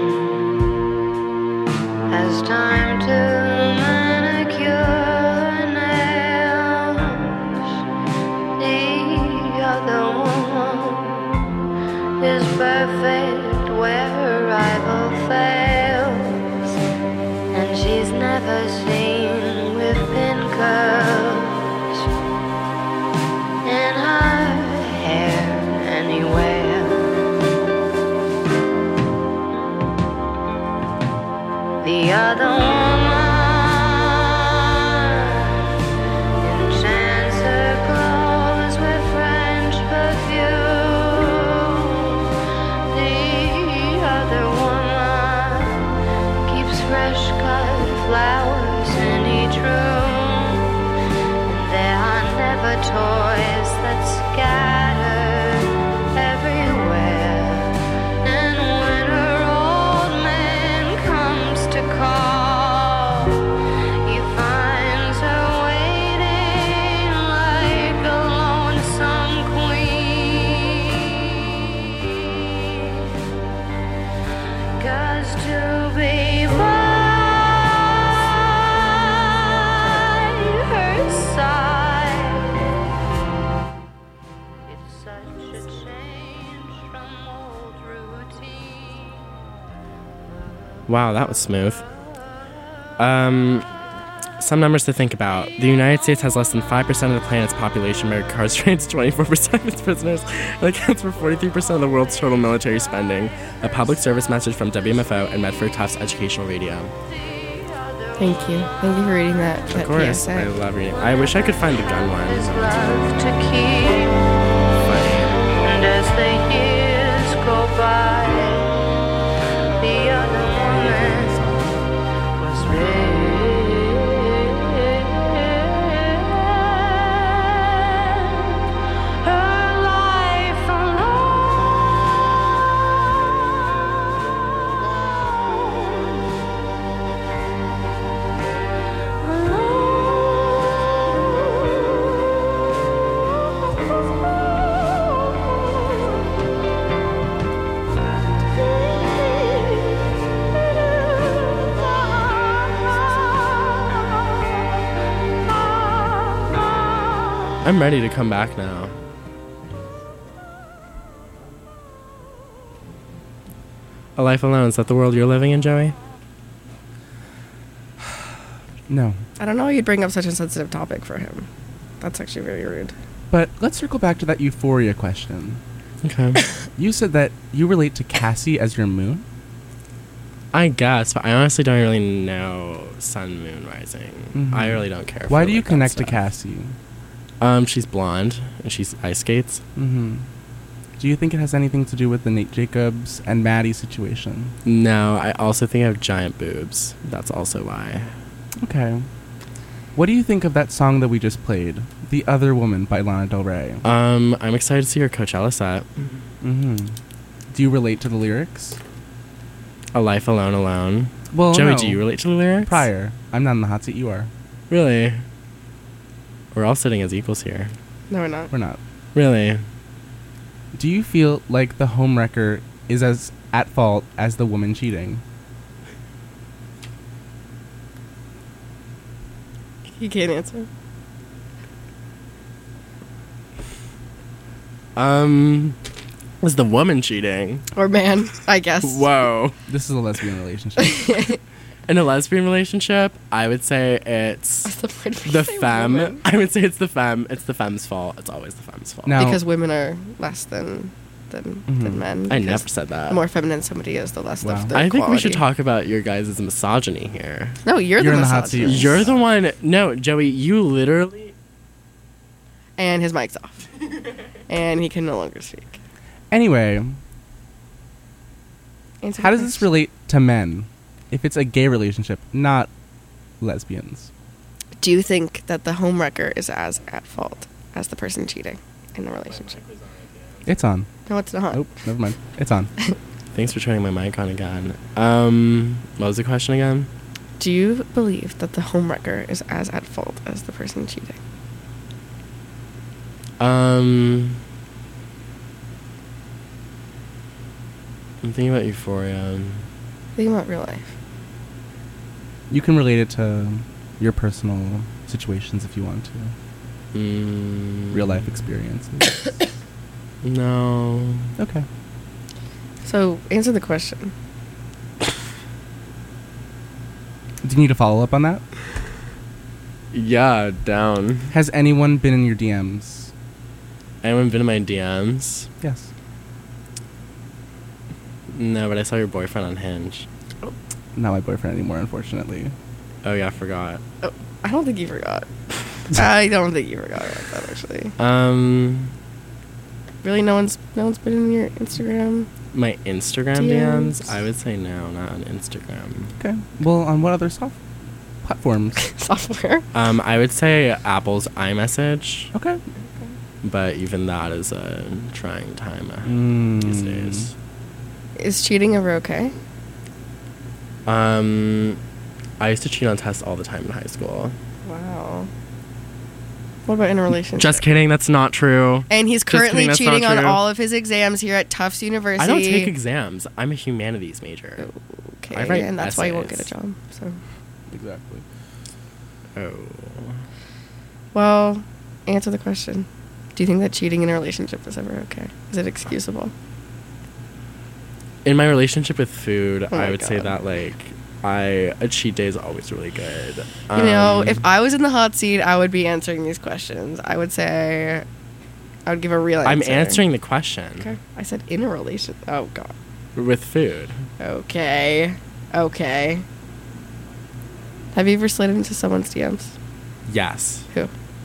[SPEAKER 4] has time to manicure her nails. The other woman is perfect where her rival fails, and she's never seen with pin curls in her hair anywhere. The other woman enchants her clothes with French perfume. The other woman keeps fresh cut flowers in each room. And there are never toys that scatter everywhere. And when her old man comes to call,
[SPEAKER 3] Wow, that was smooth. Some numbers to think about. The United States has less than 5% of the planet's population, but incarcerates 24% of its prisoners and accounts for 43% of the world's total military spending. A public service message from WMFO and Medford Tufts Educational Radio.
[SPEAKER 2] Thank you. Thank you for reading that.
[SPEAKER 3] Of course, I
[SPEAKER 2] PSA.
[SPEAKER 3] love reading. I wish I could find the gun one.
[SPEAKER 4] Love to keep, and as the years go by, the other woman was raised. Her life
[SPEAKER 3] I'm ready to come back now. A life alone, is that the world you're living in, Joey?
[SPEAKER 1] No.
[SPEAKER 2] I don't know why you'd bring up such a sensitive topic for him. That's actually very rude.
[SPEAKER 1] But let's circle back to that euphoria question.
[SPEAKER 3] Okay.
[SPEAKER 1] You said that you relate to Cassie as your moon?
[SPEAKER 3] I guess, but I honestly don't really know sun, moon, rising.
[SPEAKER 1] Mhm.
[SPEAKER 3] I really don't care.
[SPEAKER 1] Why
[SPEAKER 3] for,
[SPEAKER 1] do you
[SPEAKER 3] like, that
[SPEAKER 1] connect to
[SPEAKER 3] stuff.
[SPEAKER 1] Cassie?
[SPEAKER 3] She's blonde and she's ice skates.
[SPEAKER 1] Mm-hmm. Do you think it has anything to do with the Nate Jacobs and Maddie situation?
[SPEAKER 3] No, I also think I have giant boobs. That's also why.
[SPEAKER 1] Okay. What do you think of that song that we just played, "The Other Woman" by Lana Del Rey?
[SPEAKER 3] I'm excited to see her Coachella set.
[SPEAKER 1] Mm-hmm. Do you relate to the lyrics?
[SPEAKER 3] A life alone, alone.
[SPEAKER 1] Well,
[SPEAKER 3] Joey,
[SPEAKER 1] no.
[SPEAKER 3] do you relate to the lyrics?
[SPEAKER 1] Prior. I'm not in the hot seat. You are.
[SPEAKER 3] Really? We're all sitting as equals here.
[SPEAKER 2] No, we're not.
[SPEAKER 1] We're not.
[SPEAKER 3] Really?
[SPEAKER 1] Do you feel like the homewrecker is as at fault as the woman cheating?
[SPEAKER 2] He can't answer.
[SPEAKER 3] Was the woman cheating?
[SPEAKER 2] Or man, I guess.
[SPEAKER 3] Whoa.
[SPEAKER 1] This is a lesbian relationship.
[SPEAKER 3] In a lesbian relationship, I would say it's the femme. I would say it's the femme. It's the femme's fault. It's always the femme's fault.
[SPEAKER 1] Now-
[SPEAKER 2] Because women are less than
[SPEAKER 1] Mhm.
[SPEAKER 2] men.
[SPEAKER 3] I
[SPEAKER 2] because
[SPEAKER 3] never said that.
[SPEAKER 2] The more feminine somebody is, the less
[SPEAKER 1] Wow.
[SPEAKER 2] of the
[SPEAKER 3] I think we should
[SPEAKER 2] quality.
[SPEAKER 3] talk about your guys' misogyny here.
[SPEAKER 2] No, you're
[SPEAKER 1] You're
[SPEAKER 2] the
[SPEAKER 1] in the hot seat.
[SPEAKER 2] misogynist.
[SPEAKER 3] You're the one. No, Joey, you literally.
[SPEAKER 2] And his mic's off. And he can no longer speak.
[SPEAKER 1] Anyway,
[SPEAKER 2] Answer
[SPEAKER 1] how
[SPEAKER 2] the
[SPEAKER 1] does this
[SPEAKER 2] question.
[SPEAKER 1] relate to men? If it's a gay relationship, not lesbians.
[SPEAKER 2] Do you think that the homewrecker is as at fault as the person cheating in the relationship?
[SPEAKER 1] It's on.
[SPEAKER 2] No, it's not.
[SPEAKER 1] Nope, never mind. It's on.
[SPEAKER 3] Thanks for turning my mic on again. What was the question again?
[SPEAKER 2] Do you believe that the homewrecker is as at fault as the person cheating?
[SPEAKER 3] I'm thinking about Euphoria.
[SPEAKER 2] Think about real life.
[SPEAKER 1] You can relate it to your personal situations if you want to. Real life experiences.
[SPEAKER 3] No.
[SPEAKER 1] Okay.
[SPEAKER 2] So, answer the question.
[SPEAKER 1] Do you need a follow up on that?
[SPEAKER 3] Yeah, down.
[SPEAKER 1] Has anyone been in your DMs?
[SPEAKER 3] Anyone been in my DMs?
[SPEAKER 1] Yes.
[SPEAKER 3] No, but I saw your boyfriend on Hinge.
[SPEAKER 1] Not my boyfriend anymore, unfortunately.
[SPEAKER 3] Oh yeah, I forgot.
[SPEAKER 2] Oh, I don't think you forgot. I don't think you forgot about that, actually. Really, no one's been in your Instagram?
[SPEAKER 3] My Instagram
[SPEAKER 2] DMs?
[SPEAKER 3] DMs? I would say no, not on Instagram.
[SPEAKER 1] Okay. Well, on what other platforms?
[SPEAKER 2] Software?
[SPEAKER 3] I would say Apple's iMessage,
[SPEAKER 1] Okay.
[SPEAKER 3] but even that is a trying time
[SPEAKER 1] Mm.
[SPEAKER 3] these days.
[SPEAKER 2] Is cheating ever okay?
[SPEAKER 3] I used to cheat on tests all the time in high school.
[SPEAKER 2] Wow. What about in a relationship?
[SPEAKER 3] Just kidding, that's not true.
[SPEAKER 2] And he's
[SPEAKER 3] Just kidding,
[SPEAKER 2] currently
[SPEAKER 3] that's
[SPEAKER 2] cheating
[SPEAKER 3] not
[SPEAKER 2] on
[SPEAKER 3] true.
[SPEAKER 2] all of his exams here at Tufts University.
[SPEAKER 3] I don't take exams. I'm a humanities major.
[SPEAKER 2] Okay,
[SPEAKER 3] I write
[SPEAKER 2] and that's why you won't get a
[SPEAKER 3] essays.
[SPEAKER 2] job. So,
[SPEAKER 1] Exactly.
[SPEAKER 3] Oh.
[SPEAKER 2] well, answer the question. Do you think that cheating in a relationship is ever okay? Is it excusable?
[SPEAKER 3] In my relationship with food,
[SPEAKER 2] Oh my
[SPEAKER 3] I would say
[SPEAKER 2] God.
[SPEAKER 3] that like a cheat day is always really good.
[SPEAKER 2] You know, if I was in the hot seat, I would be answering these questions. I would say, I would give a real answer.
[SPEAKER 3] I'm answering the question
[SPEAKER 2] Okay. I said in a relation. Oh God.
[SPEAKER 3] with food.
[SPEAKER 2] Okay. Okay. Have you ever slid into someone's DMs?
[SPEAKER 3] Yes.
[SPEAKER 2] Who?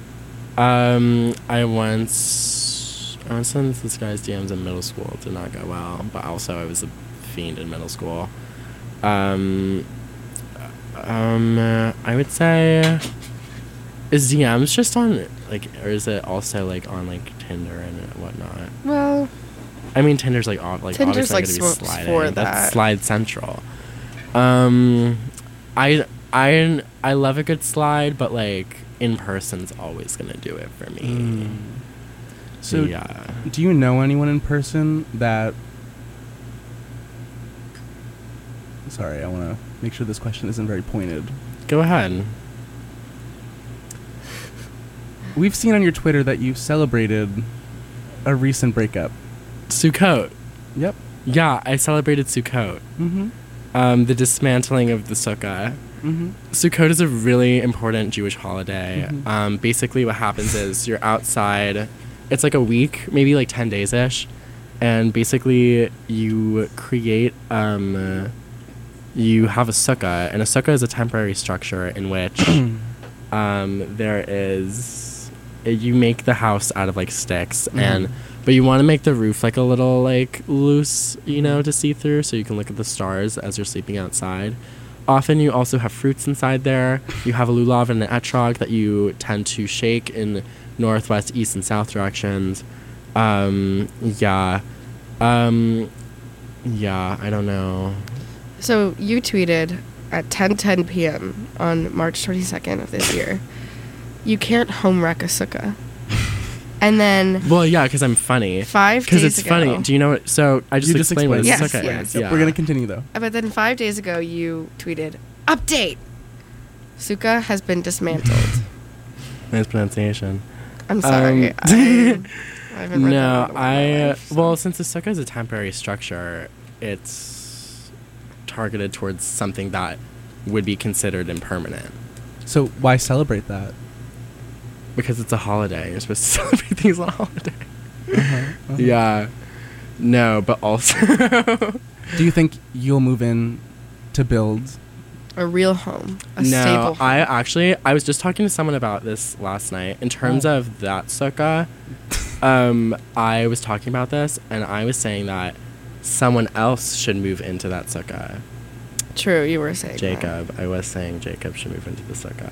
[SPEAKER 3] I once sent this guy's DMs in middle school. It did not go well, but also I was a fiend in middle school. I would say, is DMs just on like, or is it also like on like Tinder and whatnot?
[SPEAKER 2] Well,
[SPEAKER 3] I mean, Tinder's like
[SPEAKER 2] Tinder's,
[SPEAKER 3] obviously
[SPEAKER 2] like,
[SPEAKER 3] gonna be
[SPEAKER 2] for
[SPEAKER 3] sliding.
[SPEAKER 2] that.
[SPEAKER 3] That's slide central. I love a good slide, but like in person's always gonna do it for me.
[SPEAKER 1] So,
[SPEAKER 3] yeah.
[SPEAKER 1] do you know anyone in person that... Sorry, I want to make sure this question isn't very pointed.
[SPEAKER 3] Go ahead.
[SPEAKER 1] We've seen on your Twitter that you celebrated a recent breakup.
[SPEAKER 3] Sukkot.
[SPEAKER 1] Yep.
[SPEAKER 3] Yeah, I celebrated Sukkot.
[SPEAKER 1] Mm-hmm.
[SPEAKER 3] The dismantling of the sukkah.
[SPEAKER 1] Mm-hmm.
[SPEAKER 3] Sukkot is a really important Jewish holiday.
[SPEAKER 1] Mhm.
[SPEAKER 3] Basically, what happens is you're outside. It's like a week, maybe like 10 days-ish. And basically, you create... you have a sukkah. And a sukkah is a temporary structure in which there is... You make the house out of like sticks.
[SPEAKER 1] Mhm.
[SPEAKER 3] But you want to make the roof like a little like loose, you know, to see through so you can look at the stars as you're sleeping outside. Often you also have fruits inside there. You have a lulav and an etrog that you tend to shake in northwest, east, and south directions. Yeah, I don't know.
[SPEAKER 2] so you tweeted at 10:10 p.m. on March 22nd of this year, you can't home wreck a sukkah. And then
[SPEAKER 3] Well, yeah, because I'm funny.
[SPEAKER 2] 5
[SPEAKER 3] Because
[SPEAKER 2] days
[SPEAKER 3] it's
[SPEAKER 2] ago,
[SPEAKER 3] funny. Do you know what? So I just
[SPEAKER 1] You just
[SPEAKER 3] explained what a
[SPEAKER 1] explained.
[SPEAKER 3] sukkah
[SPEAKER 2] Yes,
[SPEAKER 3] is.
[SPEAKER 2] yes.
[SPEAKER 3] Yeah.
[SPEAKER 1] We're going to continue, though.
[SPEAKER 2] But then 5 days ago, you tweeted, update! Sukkah has been dismantled.
[SPEAKER 3] Nice pronunciation.
[SPEAKER 2] I'm sorry. I haven't read
[SPEAKER 3] No,
[SPEAKER 2] that in my life, so.
[SPEAKER 3] well, since the sukkah is a temporary structure, it's targeted towards something that would be considered impermanent
[SPEAKER 1] So why celebrate that?
[SPEAKER 3] because it's a holiday. You're supposed to celebrate things on a holiday.
[SPEAKER 1] Uh-huh.
[SPEAKER 3] Yeah. No, but also
[SPEAKER 1] Do you think you'll move in to build?
[SPEAKER 2] A real home. A
[SPEAKER 3] no,
[SPEAKER 2] stable home.
[SPEAKER 3] I was just talking to someone about this last night. In terms
[SPEAKER 1] Oh.
[SPEAKER 3] of that sukkah, I was talking about this and I was saying that someone else should move into that sukkah.
[SPEAKER 2] True, you were saying that.
[SPEAKER 3] Jacob. I was saying Jacob should move into the sukkah.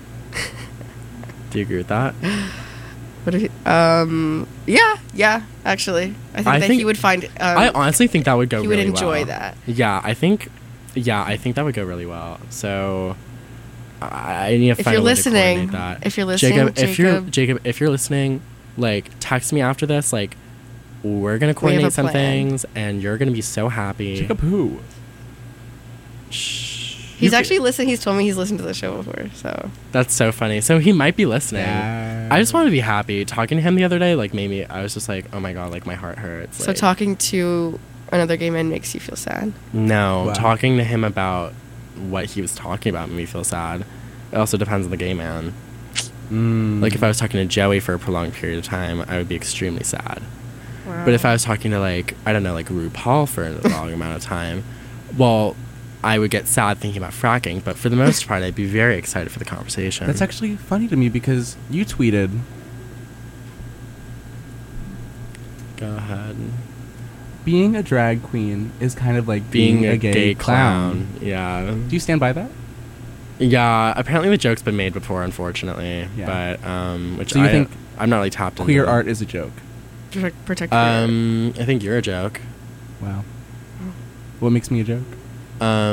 [SPEAKER 3] Do you agree with that?
[SPEAKER 2] What if yeah, actually. I think that he would find...
[SPEAKER 3] I honestly think that would go
[SPEAKER 2] he would
[SPEAKER 3] really
[SPEAKER 2] enjoy
[SPEAKER 3] well.
[SPEAKER 2] that.
[SPEAKER 3] Yeah, I think that would go really well. So I need to
[SPEAKER 2] If
[SPEAKER 3] find
[SPEAKER 2] you're
[SPEAKER 3] a way
[SPEAKER 2] listening,
[SPEAKER 3] to coordinate that.
[SPEAKER 2] if you're listening,
[SPEAKER 3] Jacob, if you're listening, like text me after this. Like we're gonna
[SPEAKER 2] We have a
[SPEAKER 3] coordinate some
[SPEAKER 2] plan.
[SPEAKER 3] things, and you're gonna be so happy.
[SPEAKER 1] Jacob who?
[SPEAKER 3] Shh.
[SPEAKER 2] He's
[SPEAKER 3] You
[SPEAKER 2] actually listened. He's told me he's listened to the show before, so...
[SPEAKER 3] That's so funny. So he might be listening.
[SPEAKER 1] Yeah.
[SPEAKER 3] I just want to be happy. Talking to him the other day, like made me. I was just like, oh my god, like my heart hurts.
[SPEAKER 2] So
[SPEAKER 3] like,
[SPEAKER 2] talking to another gay man makes you feel sad.
[SPEAKER 3] No,
[SPEAKER 1] Wow.
[SPEAKER 3] talking to him about what he was talking about made me feel sad. It also depends on the gay man. Like if I was talking to Joey for a prolonged period of time, I would be extremely sad.
[SPEAKER 2] Wow.
[SPEAKER 3] But if I was talking to like, I don't know, like RuPaul for a long amount of time, well, I would get sad thinking about fracking. But for the most part, I'd be very excited for the conversation.
[SPEAKER 1] That's actually funny to me because you tweeted,
[SPEAKER 3] Go ahead.
[SPEAKER 1] being a drag queen is kind of like
[SPEAKER 3] Being a gay clown. Yeah.
[SPEAKER 1] Do you stand by that?
[SPEAKER 3] Yeah, apparently the joke's been made before, unfortunately.
[SPEAKER 1] Yeah.
[SPEAKER 3] But which
[SPEAKER 1] So you think
[SPEAKER 3] I'm not really tapped into.
[SPEAKER 1] Queer art is a joke.
[SPEAKER 2] Protect
[SPEAKER 3] I think you're a joke.
[SPEAKER 1] Wow. What makes me a joke?
[SPEAKER 3] I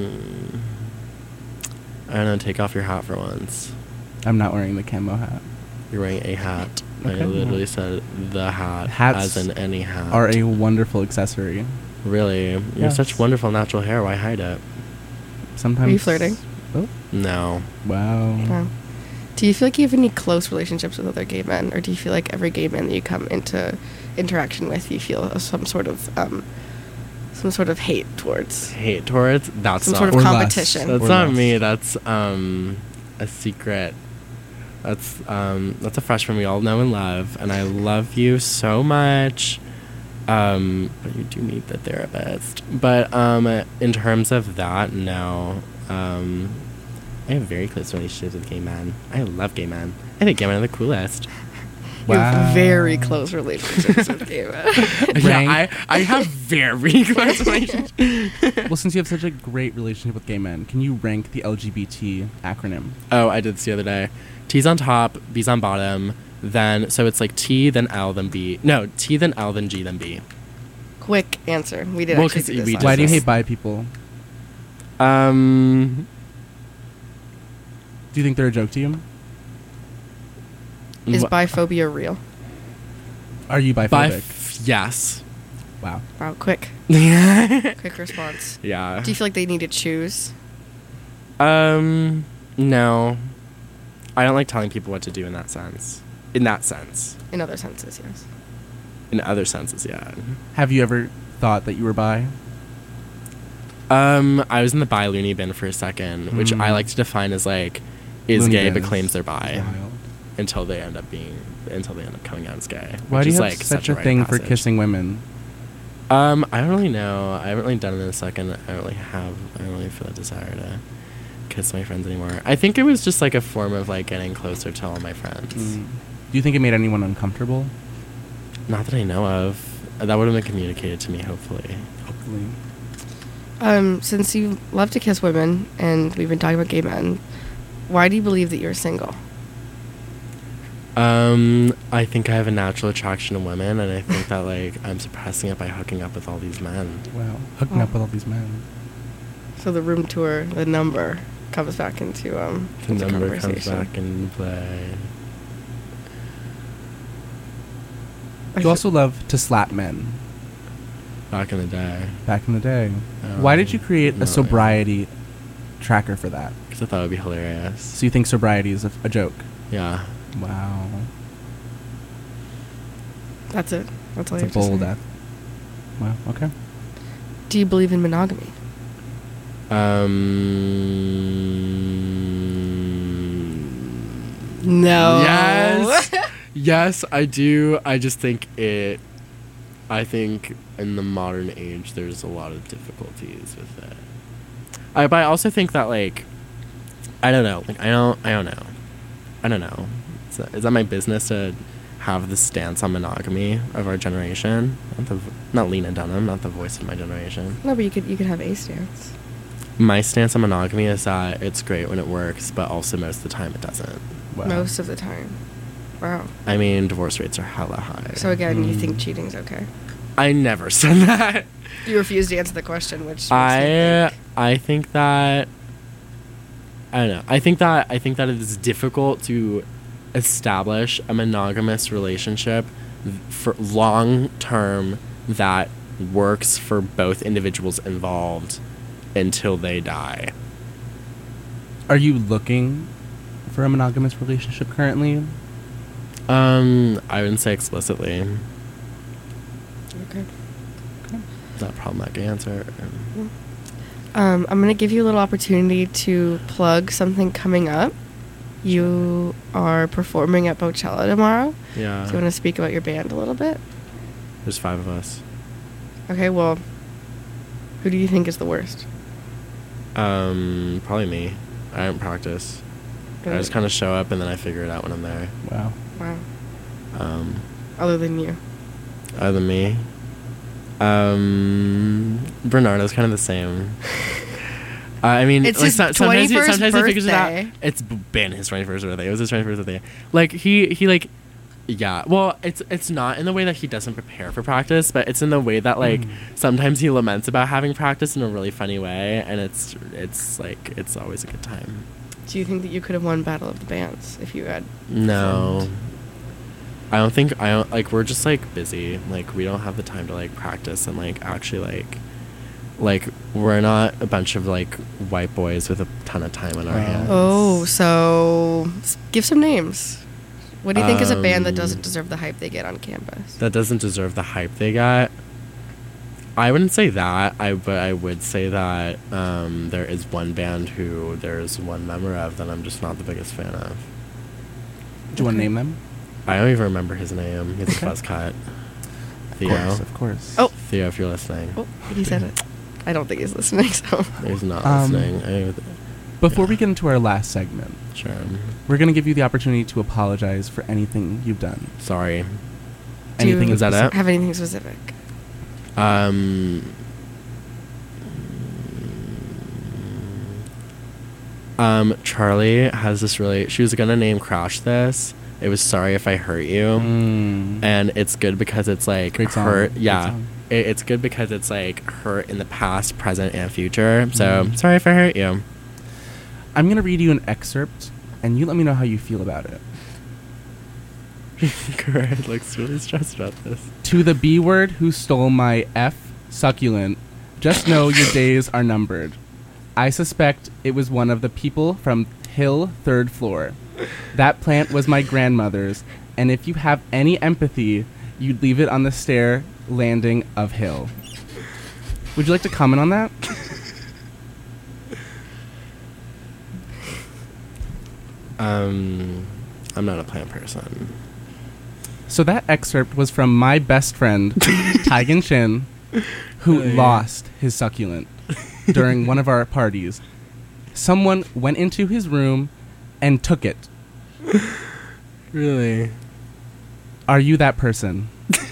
[SPEAKER 3] don't know, take off your hat for once.
[SPEAKER 1] I'm not wearing the camo hat.
[SPEAKER 3] You're wearing a hat.
[SPEAKER 1] Okay.
[SPEAKER 3] I literally said the hat.
[SPEAKER 1] Hats
[SPEAKER 3] as in any hat.
[SPEAKER 1] Are a wonderful accessory.
[SPEAKER 3] Really? You have
[SPEAKER 1] Yes.
[SPEAKER 3] such wonderful natural hair, why hide it?
[SPEAKER 1] Sometimes.
[SPEAKER 2] Are you flirting?
[SPEAKER 1] Oh,
[SPEAKER 3] No.
[SPEAKER 1] wow.
[SPEAKER 2] Wow. Do you feel like you have any close relationships with other gay men, or do you feel like every gay man that you come into interaction with, you feel some sort of some sort of hate towards.
[SPEAKER 3] Hate towards? That's
[SPEAKER 2] Some
[SPEAKER 3] not
[SPEAKER 2] sort of
[SPEAKER 1] Or lust.
[SPEAKER 2] competition.
[SPEAKER 3] That's
[SPEAKER 1] Or
[SPEAKER 3] not
[SPEAKER 1] lust.
[SPEAKER 3] me. That's a secret. That's a freshman we all know and love, and I love you so much. But you do need the therapist. But in terms of that, no. I have very close relationships with gay men. I love gay men. I think gay men are the coolest.
[SPEAKER 2] You have
[SPEAKER 1] Wow.
[SPEAKER 2] very close relationships with gay men.
[SPEAKER 3] Yeah, I have very close relationships.
[SPEAKER 1] Well, since you have such a great relationship with gay men, can you rank the LGBT acronym?
[SPEAKER 3] Oh, I did this the other day. T's on top, B's on bottom. Then so it's like T, then L, then B. No, T, then L, then G, then B.
[SPEAKER 2] Quick answer. We did
[SPEAKER 3] Well,
[SPEAKER 2] actually
[SPEAKER 3] 'cause
[SPEAKER 2] do this
[SPEAKER 3] we
[SPEAKER 2] last
[SPEAKER 3] did
[SPEAKER 1] Why do you
[SPEAKER 2] time.
[SPEAKER 1] hate bi people? Do you think they're a joke to you?
[SPEAKER 2] Is
[SPEAKER 3] wh-
[SPEAKER 2] biphobia real?
[SPEAKER 1] Are you biphobic?
[SPEAKER 3] yes.
[SPEAKER 1] Wow.
[SPEAKER 2] Wow, quick.
[SPEAKER 3] Yeah.
[SPEAKER 2] Quick response.
[SPEAKER 3] Do
[SPEAKER 2] Do you feel like they need to choose?
[SPEAKER 3] No. I don't like telling people what to do in that sense. In that sense.
[SPEAKER 2] In other senses, yes.
[SPEAKER 3] In other senses, yeah.
[SPEAKER 1] Have you ever thought that you were bi?
[SPEAKER 3] I was in the bi loony bin for a second, which I like to define as like is
[SPEAKER 1] Loony
[SPEAKER 3] gay
[SPEAKER 1] bin
[SPEAKER 3] but
[SPEAKER 1] is
[SPEAKER 3] claims they're bi
[SPEAKER 1] wild.
[SPEAKER 3] until they end up coming out as gay.
[SPEAKER 1] Why
[SPEAKER 3] which
[SPEAKER 1] do
[SPEAKER 3] is
[SPEAKER 1] you have
[SPEAKER 3] like
[SPEAKER 1] such
[SPEAKER 3] a
[SPEAKER 1] a
[SPEAKER 3] rite of
[SPEAKER 1] thing for
[SPEAKER 3] passage.
[SPEAKER 1] kissing women?
[SPEAKER 3] I don't really know. I haven't really done it in a second. I don't really feel a desire to kiss my friends anymore. I think it was just like a form of like getting closer to all my friends.
[SPEAKER 1] Do you think it made anyone uncomfortable?
[SPEAKER 3] Not that I know of. That would have been communicated to me, hopefully.
[SPEAKER 1] Hopefully.
[SPEAKER 2] Since you love to kiss women and we've been talking about gay men, why do you believe that you're single?
[SPEAKER 3] I think I have a natural attraction to women, and I think that like I'm suppressing it by hooking up with all these men.
[SPEAKER 1] Wow. Hooking up with all these men.
[SPEAKER 2] So the room tour, the number comes back into
[SPEAKER 3] The
[SPEAKER 2] into
[SPEAKER 3] number comes
[SPEAKER 2] conversation.
[SPEAKER 3] back into play.
[SPEAKER 1] You also love to slap men.
[SPEAKER 3] Back in the day,
[SPEAKER 1] Back in the day. Why did you create
[SPEAKER 3] no,
[SPEAKER 1] a sobriety tracker for that?
[SPEAKER 3] because I thought it would be hilarious.
[SPEAKER 1] So you think sobriety is a joke?
[SPEAKER 3] Yeah.
[SPEAKER 1] Wow.
[SPEAKER 2] That's it. That's all
[SPEAKER 1] It's
[SPEAKER 2] you
[SPEAKER 1] a
[SPEAKER 2] have to
[SPEAKER 1] bold
[SPEAKER 2] say.
[SPEAKER 1] death. Wow. Okay.
[SPEAKER 2] Do you believe in monogamy? No.
[SPEAKER 3] Yes. Yes, I do. I just think I think in the modern age, there's a lot of difficulties with it. But I also think that like, I don't know. Like I don't know. Is that my business to have the stance on monogamy of our generation? Not Lena Dunham, not the voice of my generation.
[SPEAKER 2] No, but you could have a stance.
[SPEAKER 3] My stance on monogamy is that it's great when it works, but also most of the time it doesn't.
[SPEAKER 1] Wow.
[SPEAKER 2] Most of the time. Wow.
[SPEAKER 3] I mean, divorce rates are hella high.
[SPEAKER 2] So again, you think cheating's okay?
[SPEAKER 3] I never said that.
[SPEAKER 2] You refuse to answer the question, which makes me think.
[SPEAKER 3] I think that I don't know. I think that it is difficult to establish a monogamous relationship for long term that works for both individuals involved until they die.
[SPEAKER 1] Are you looking for a monogamous relationship currently?
[SPEAKER 3] I wouldn't say explicitly.
[SPEAKER 2] Okay.
[SPEAKER 3] Is that a problematic answer?
[SPEAKER 2] I'm going to give you a little opportunity to plug something coming up. You are performing at Bochella tomorrow.
[SPEAKER 3] Yeah.
[SPEAKER 2] Do you want to speak about your band a little bit?
[SPEAKER 3] There's 5 of us.
[SPEAKER 2] Okay, well, who do you think is the worst?
[SPEAKER 3] Probably me. I don't practice. I just kind of show up and then I figure it out when I'm there.
[SPEAKER 1] Wow.
[SPEAKER 2] Wow.
[SPEAKER 3] Um,
[SPEAKER 2] Other than you.
[SPEAKER 3] Other than me, Bernardo's kind of the same. I mean,
[SPEAKER 2] It's
[SPEAKER 3] like,
[SPEAKER 2] his
[SPEAKER 3] sometimes
[SPEAKER 2] 21st
[SPEAKER 3] he figures it out.
[SPEAKER 2] birthday.
[SPEAKER 3] It's been his 21st birthday. It was his 21st birthday. Like he like, yeah. Well, it's not in the way that he doesn't prepare for practice, but it's in the way that like sometimes he laments about having practice in a really funny way, and it's like it's always a good time.
[SPEAKER 2] Do you think that you could have won Battle of the Bands if you had?
[SPEAKER 3] No.
[SPEAKER 2] performed?
[SPEAKER 3] I don't like we're just like busy. Like we don't have the time to like practice and like actually like we're not a bunch of like white boys with a ton of time on our hands.
[SPEAKER 2] Oh, so give some names. What do you think is a band that
[SPEAKER 3] Um,
[SPEAKER 2] doesn't deserve the hype they get on campus?
[SPEAKER 3] That doesn't deserve the hype they got. I wouldn't say that. But I would say that there is one band who there's one member of that I'm just not the biggest fan of.
[SPEAKER 1] Do you want to name them?
[SPEAKER 3] I don't even remember his name. He's a buzz cut. Theo.
[SPEAKER 1] Of course.
[SPEAKER 2] Oh.
[SPEAKER 3] Theo, if you're listening.
[SPEAKER 2] Oh, he said it. I don't think he's listening, so.
[SPEAKER 3] He's not
[SPEAKER 1] Um,
[SPEAKER 3] listening.
[SPEAKER 1] Before
[SPEAKER 3] Yeah.
[SPEAKER 1] we get into our last segment,
[SPEAKER 3] Sure.
[SPEAKER 1] we're going to give you the opportunity to apologize for anything you've done.
[SPEAKER 3] Sorry.
[SPEAKER 2] Do you
[SPEAKER 1] Anything
[SPEAKER 3] Is that it?
[SPEAKER 2] have anything specific?
[SPEAKER 3] Charlie has this really. She was gonna name Crash this. It was Sorry If I Hurt You, and it's good because it's like
[SPEAKER 1] Great song.
[SPEAKER 3] hurt.
[SPEAKER 1] Great
[SPEAKER 3] Yeah,
[SPEAKER 1] song.
[SPEAKER 3] it's good because it's like hurt in the past, present, and future. So sorry if I hurt you.
[SPEAKER 1] I'm going to read you an excerpt, and you let me know how you feel about it.
[SPEAKER 3] Correct. Looks really stressed about this.
[SPEAKER 1] To the B word who stole my F succulent, just know your days are numbered. I suspect it was one of the people from Hill 3rd floor. That plant was my grandmother's, and if you have any empathy, you'd leave it on the stair landing of Hill. Would you like to comment on that?
[SPEAKER 3] I'm not a plant person.
[SPEAKER 1] So that excerpt was from my best friend, Taigen Shin, who lost his succulent during one of our parties. Someone went into his room and took it.
[SPEAKER 3] Really?
[SPEAKER 1] Are you that person?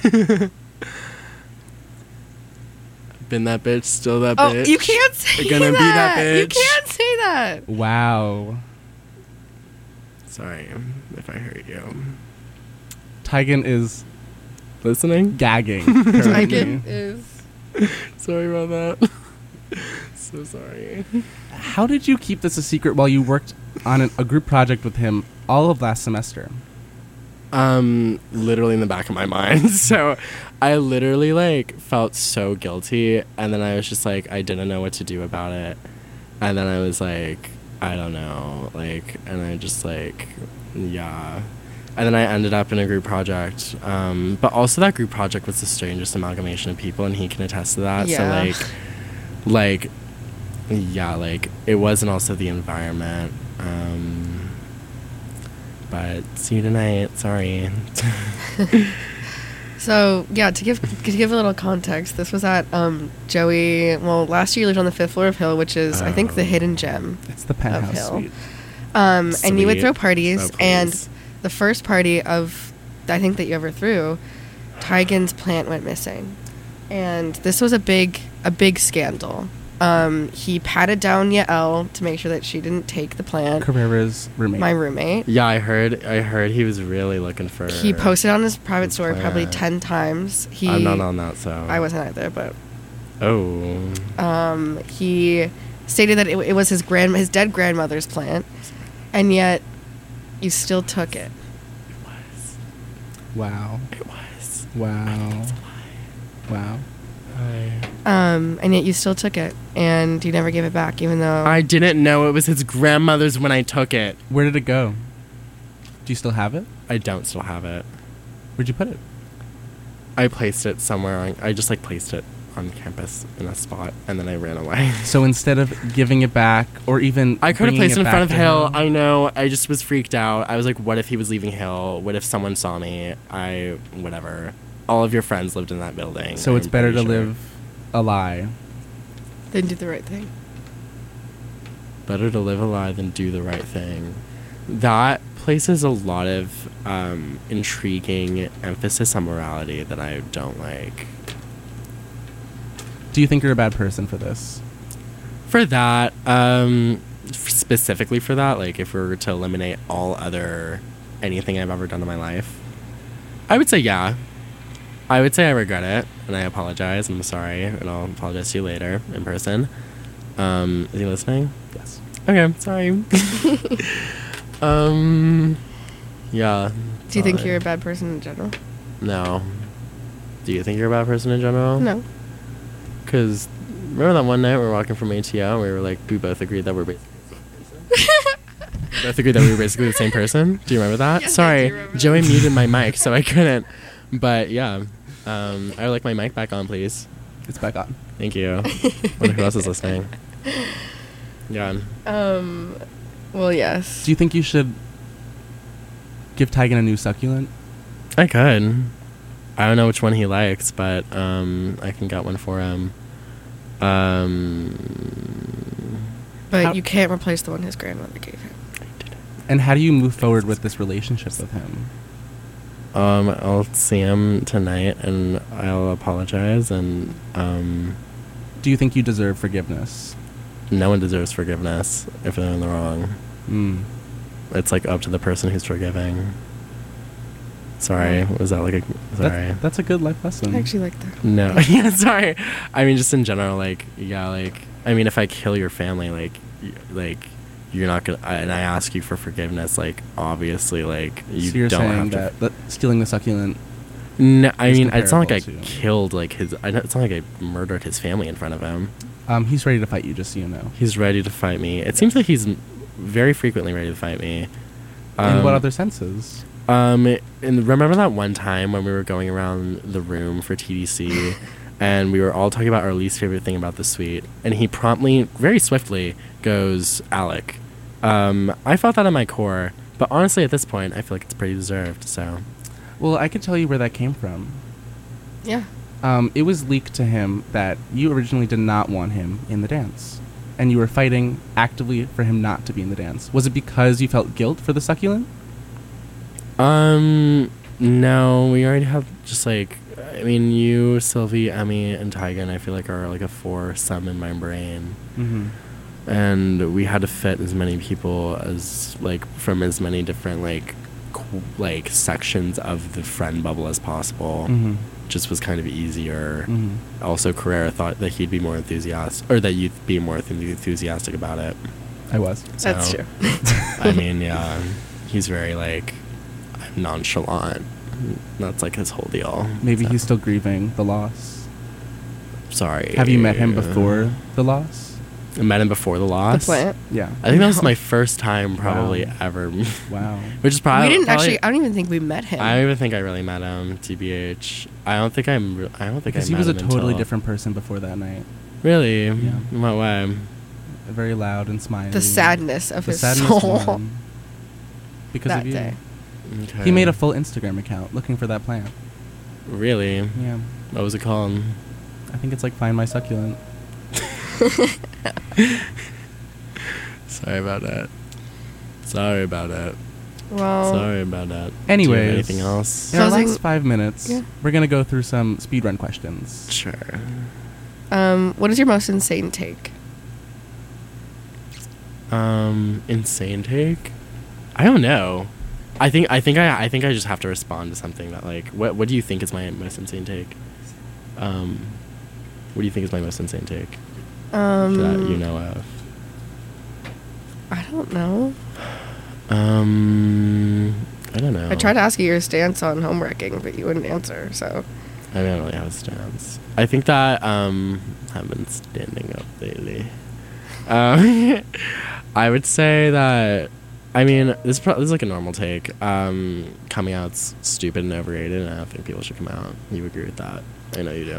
[SPEAKER 3] Been that bitch, still that
[SPEAKER 2] Oh,
[SPEAKER 3] bitch.
[SPEAKER 2] you can't say
[SPEAKER 3] Gonna be that
[SPEAKER 2] You
[SPEAKER 3] bitch.
[SPEAKER 2] can't say that.
[SPEAKER 1] Wow.
[SPEAKER 3] Sorry if I hurt you.
[SPEAKER 1] Taigen is
[SPEAKER 3] Listening?
[SPEAKER 1] gagging. currently.
[SPEAKER 2] Taigen is.
[SPEAKER 3] Sorry about that. So sorry.
[SPEAKER 1] How did you keep this a secret while you worked on a group project with him all of last semester?
[SPEAKER 3] Literally in the back of my mind. So I literally like felt so guilty, and then I was just like, I didn't know what to do about it. And then I was like, I don't know, like, and I just like, yeah. And then I ended up in a group project. But also that group project was the strangest amalgamation of people, and he can attest to that.
[SPEAKER 2] Yeah.
[SPEAKER 3] So like, yeah, like it wasn't also the environment. But see you tonight. Sorry.
[SPEAKER 2] So yeah, to give a little context, this was at Joey. Well, last year you lived on the 5th floor of Hill, which is I think the hidden gem.
[SPEAKER 1] It's the penthouse
[SPEAKER 2] Hill.
[SPEAKER 1] suite.
[SPEAKER 2] And you would
[SPEAKER 3] Sweet.
[SPEAKER 2] throw parties,
[SPEAKER 3] Oh, please.
[SPEAKER 2] and the first party of I think that you ever threw, Taigen's plant went missing, and this was a big scandal. He patted down Yael to make sure that she didn't take the plant.
[SPEAKER 1] Carrera's roommate.
[SPEAKER 2] My roommate.
[SPEAKER 3] Yeah, I heard he was really looking for.
[SPEAKER 2] He posted on his private
[SPEAKER 3] his
[SPEAKER 2] story probably
[SPEAKER 3] plant.
[SPEAKER 2] 10 times.
[SPEAKER 3] I'm not on that, so.
[SPEAKER 2] I wasn't either, but
[SPEAKER 3] Oh.
[SPEAKER 2] he stated that it was his dead grandmother's plant, and yet you still took it.
[SPEAKER 1] Wow.
[SPEAKER 3] It was.
[SPEAKER 1] Wow. Wow.
[SPEAKER 2] And yet you still took it, and you never gave it back, even though
[SPEAKER 3] I didn't know it was his grandmother's when I took it.
[SPEAKER 1] Where did it go? Do you still have it?
[SPEAKER 3] I don't still have it.
[SPEAKER 1] Where'd you put it?
[SPEAKER 3] I placed it somewhere. I just like placed it on campus in a spot, and then I ran away.
[SPEAKER 1] So instead of giving it back, or even
[SPEAKER 3] I could have
[SPEAKER 1] bringing
[SPEAKER 3] placed it in
[SPEAKER 1] back
[SPEAKER 3] front of
[SPEAKER 1] to
[SPEAKER 3] Hill.
[SPEAKER 1] him-
[SPEAKER 3] I know. I just was freaked out. I was like, what if he was leaving Hill? What if someone saw me? Whatever. All of your friends lived in that building.
[SPEAKER 1] So it's
[SPEAKER 3] I'm
[SPEAKER 1] better to
[SPEAKER 3] pretty sure.
[SPEAKER 1] live a lie.
[SPEAKER 2] then do the right thing.
[SPEAKER 3] Better to live a lie than do the right thing. That places a lot of intriguing emphasis on morality that I don't like.
[SPEAKER 1] Do you think you're a bad person for this?
[SPEAKER 3] For that, specifically for that, like if we were to eliminate all other anything I've ever done in my life, I would say yeah. I would say I regret it, and I apologize. I'm sorry, and I'll apologize to you later in person. Is he listening?
[SPEAKER 1] Yes.
[SPEAKER 3] Okay, sorry. Yeah.
[SPEAKER 2] Do you think
[SPEAKER 3] sorry.
[SPEAKER 2] you're a bad person in general?
[SPEAKER 3] No. Do you think you're a bad person in general?
[SPEAKER 2] No.
[SPEAKER 3] Because remember that one night we were walking from ATO and we were like, we both agreed that we're basically the same person? Do you remember that?
[SPEAKER 2] Yes, I
[SPEAKER 3] Sorry,
[SPEAKER 2] do remember
[SPEAKER 3] Joey
[SPEAKER 2] that.
[SPEAKER 3] muted my mic, so I couldn't. But yeah, I would like my mic back on, please.
[SPEAKER 1] It's back on.
[SPEAKER 3] Thank you. Wonder who else is listening. Yeah.
[SPEAKER 2] Well, yes.
[SPEAKER 1] Do you think you should give Tygan a new succulent?
[SPEAKER 3] I could. I don't know which one he likes, but I can get one for him.
[SPEAKER 2] But
[SPEAKER 1] How-
[SPEAKER 2] you can't replace the one his grandmother gave him.
[SPEAKER 1] And how do you move forward with this relationship with him?
[SPEAKER 3] I'll see him tonight, and I'll apologize, and
[SPEAKER 1] Do you think you deserve forgiveness?
[SPEAKER 3] no one deserves forgiveness if they're in the wrong.
[SPEAKER 1] Mm.
[SPEAKER 3] It's like up to the person who's forgiving. Sorry, was that like a sorry?
[SPEAKER 1] That's a good life lesson.
[SPEAKER 2] I actually like that.
[SPEAKER 3] No, yeah, sorry. I mean, just in general, like, yeah, like, I mean, if I kill your family, like, you're not gonna, and I ask you for forgiveness, like, obviously, like, you
[SPEAKER 1] So you're
[SPEAKER 3] don't
[SPEAKER 1] saying
[SPEAKER 3] have to.
[SPEAKER 1] that stealing the succulent.
[SPEAKER 3] No, I
[SPEAKER 1] is
[SPEAKER 3] mean, it's not like I
[SPEAKER 1] comparable to-
[SPEAKER 3] killed like his. It's not like I murdered his family in front of him.
[SPEAKER 1] He's ready to fight you, just so you know.
[SPEAKER 3] He's ready to fight me. It seems like he's very frequently ready to fight me.
[SPEAKER 1] In what other senses?
[SPEAKER 3] And remember that one time when we were going around the room for TDC and we were all talking about our least favorite thing about the suite, and he promptly, very swiftly, goes, Alec. I felt that in my core, but honestly at this point I feel like it's pretty deserved, so.
[SPEAKER 1] Well, I could tell you where that came from.
[SPEAKER 2] Yeah.
[SPEAKER 1] It was leaked to him that you originally did not want him in the dance. And you were fighting actively for him not to be in the dance. Was it because you felt guilt for the succulent?
[SPEAKER 3] No, we already have just like, I mean, you, Sylvie, Emmy, and Tygan, I feel like are like a foursome in my brain.
[SPEAKER 1] Mm-hmm.
[SPEAKER 3] And we had to fit as many people as, like, from as many different, like, sections of the friend bubble as possible.
[SPEAKER 1] Mm-hmm.
[SPEAKER 3] Just was kind of easier.
[SPEAKER 1] Mm-hmm.
[SPEAKER 3] Also, Carrera thought that he'd be more enthusiastic, or that you'd be more enthusiastic about it.
[SPEAKER 1] I was.
[SPEAKER 3] So,
[SPEAKER 2] That's true.
[SPEAKER 3] I mean, yeah, he's very, like, nonchalant. That's, like, his whole deal.
[SPEAKER 1] Maybe
[SPEAKER 3] So,
[SPEAKER 1] he's still grieving the loss.
[SPEAKER 3] sorry.
[SPEAKER 1] Have you met him before the loss?
[SPEAKER 3] I met him before the
[SPEAKER 2] The
[SPEAKER 3] loss.
[SPEAKER 2] plant.
[SPEAKER 1] Yeah.
[SPEAKER 3] I think that was my first time probably
[SPEAKER 1] Wow.
[SPEAKER 3] ever.
[SPEAKER 1] Wow.
[SPEAKER 3] Which is probably.
[SPEAKER 2] We didn't
[SPEAKER 3] probably-
[SPEAKER 2] actually. I don't even think we met him.
[SPEAKER 3] I don't even think I really met him. TBH. I don't think I'm. I don't think
[SPEAKER 1] Because
[SPEAKER 3] I
[SPEAKER 1] he
[SPEAKER 3] met
[SPEAKER 1] was a
[SPEAKER 3] him
[SPEAKER 1] totally
[SPEAKER 3] until-
[SPEAKER 1] different person before that night.
[SPEAKER 3] Really?
[SPEAKER 1] Yeah.
[SPEAKER 3] In what way?
[SPEAKER 1] Very loud and smiley.
[SPEAKER 2] the sadness of
[SPEAKER 1] The
[SPEAKER 2] his
[SPEAKER 1] sadness
[SPEAKER 2] soul
[SPEAKER 1] won because
[SPEAKER 2] that
[SPEAKER 1] of you.
[SPEAKER 2] day.
[SPEAKER 3] Okay.
[SPEAKER 1] He made a full Instagram account looking for that plant.
[SPEAKER 3] Really?
[SPEAKER 1] Yeah.
[SPEAKER 3] What was it called?
[SPEAKER 1] I think it's like Find My Succulent.
[SPEAKER 3] Sorry about that. Sorry about that.
[SPEAKER 2] Well,
[SPEAKER 3] Sorry about that. Do you have
[SPEAKER 1] Anyways.
[SPEAKER 3] anything else?
[SPEAKER 1] In our
[SPEAKER 2] Closing-
[SPEAKER 1] last 5 minutes,
[SPEAKER 2] Yeah.
[SPEAKER 1] we're going to go through some speedrun questions.
[SPEAKER 3] Sure.
[SPEAKER 2] what is your most insane take?
[SPEAKER 3] Insane take? I don't know. I think I just have to respond to something that, like, what do you think is my most insane take? What do you think is my most insane take that you know of?
[SPEAKER 2] I don't know.
[SPEAKER 3] I don't know.
[SPEAKER 2] I tried to ask you your stance on homewrecking, but you wouldn't answer. So
[SPEAKER 3] I don't really have a stance. I think that I've been standing up lately. I would say that, I mean, this is like a normal take. Coming out's stupid and overrated, and I don't think people should come out. You agree with that? I know you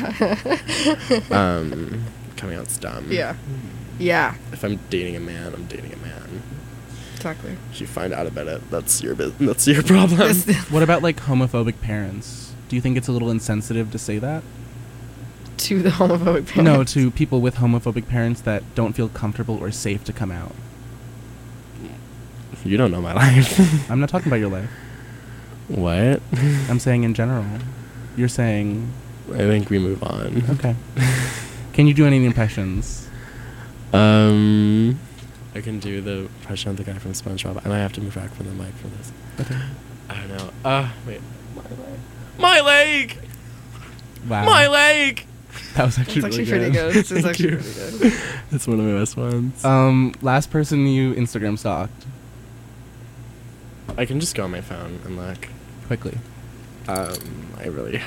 [SPEAKER 3] do. Coming out's dumb.
[SPEAKER 2] yeah, yeah,
[SPEAKER 3] If I'm dating a man, I'm dating a man.
[SPEAKER 2] exactly.
[SPEAKER 3] If you find out about it, that's your that's your problem.
[SPEAKER 1] What about like homophobic parents? Do you think it's a little insensitive to say that?
[SPEAKER 2] To the homophobic parents.
[SPEAKER 1] No, to people with homophobic parents that don't feel comfortable or safe to come out.
[SPEAKER 3] You don't know my life.
[SPEAKER 1] I'm not talking about your life.
[SPEAKER 3] What?
[SPEAKER 1] I'm saying in general. You're saying,
[SPEAKER 3] I think we move on.
[SPEAKER 1] okay. Can you do any impressions?
[SPEAKER 3] I can do the impression of the guy from SpongeBob. I might have to move back from the mic for this.
[SPEAKER 1] Okay.
[SPEAKER 3] I don't know. Wait. My leg!
[SPEAKER 1] Wow.
[SPEAKER 3] My leg!
[SPEAKER 1] That was
[SPEAKER 2] It's
[SPEAKER 1] actually,
[SPEAKER 2] actually
[SPEAKER 1] really
[SPEAKER 2] pretty good. This is
[SPEAKER 3] Thank
[SPEAKER 2] actually
[SPEAKER 3] you.
[SPEAKER 2] pretty good.
[SPEAKER 3] That's one of my best ones.
[SPEAKER 1] Last person you Instagram stalked.
[SPEAKER 3] I can just go on my phone and look.
[SPEAKER 1] Quickly.
[SPEAKER 3] I really...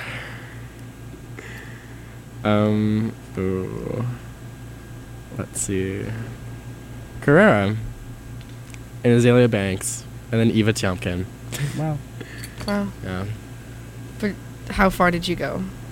[SPEAKER 3] Ooh. Let's see. Carrera. And Azalea Banks. And then Eva Tiomkin.
[SPEAKER 1] Wow.
[SPEAKER 2] Wow.
[SPEAKER 3] Yeah.
[SPEAKER 2] But how far did you go?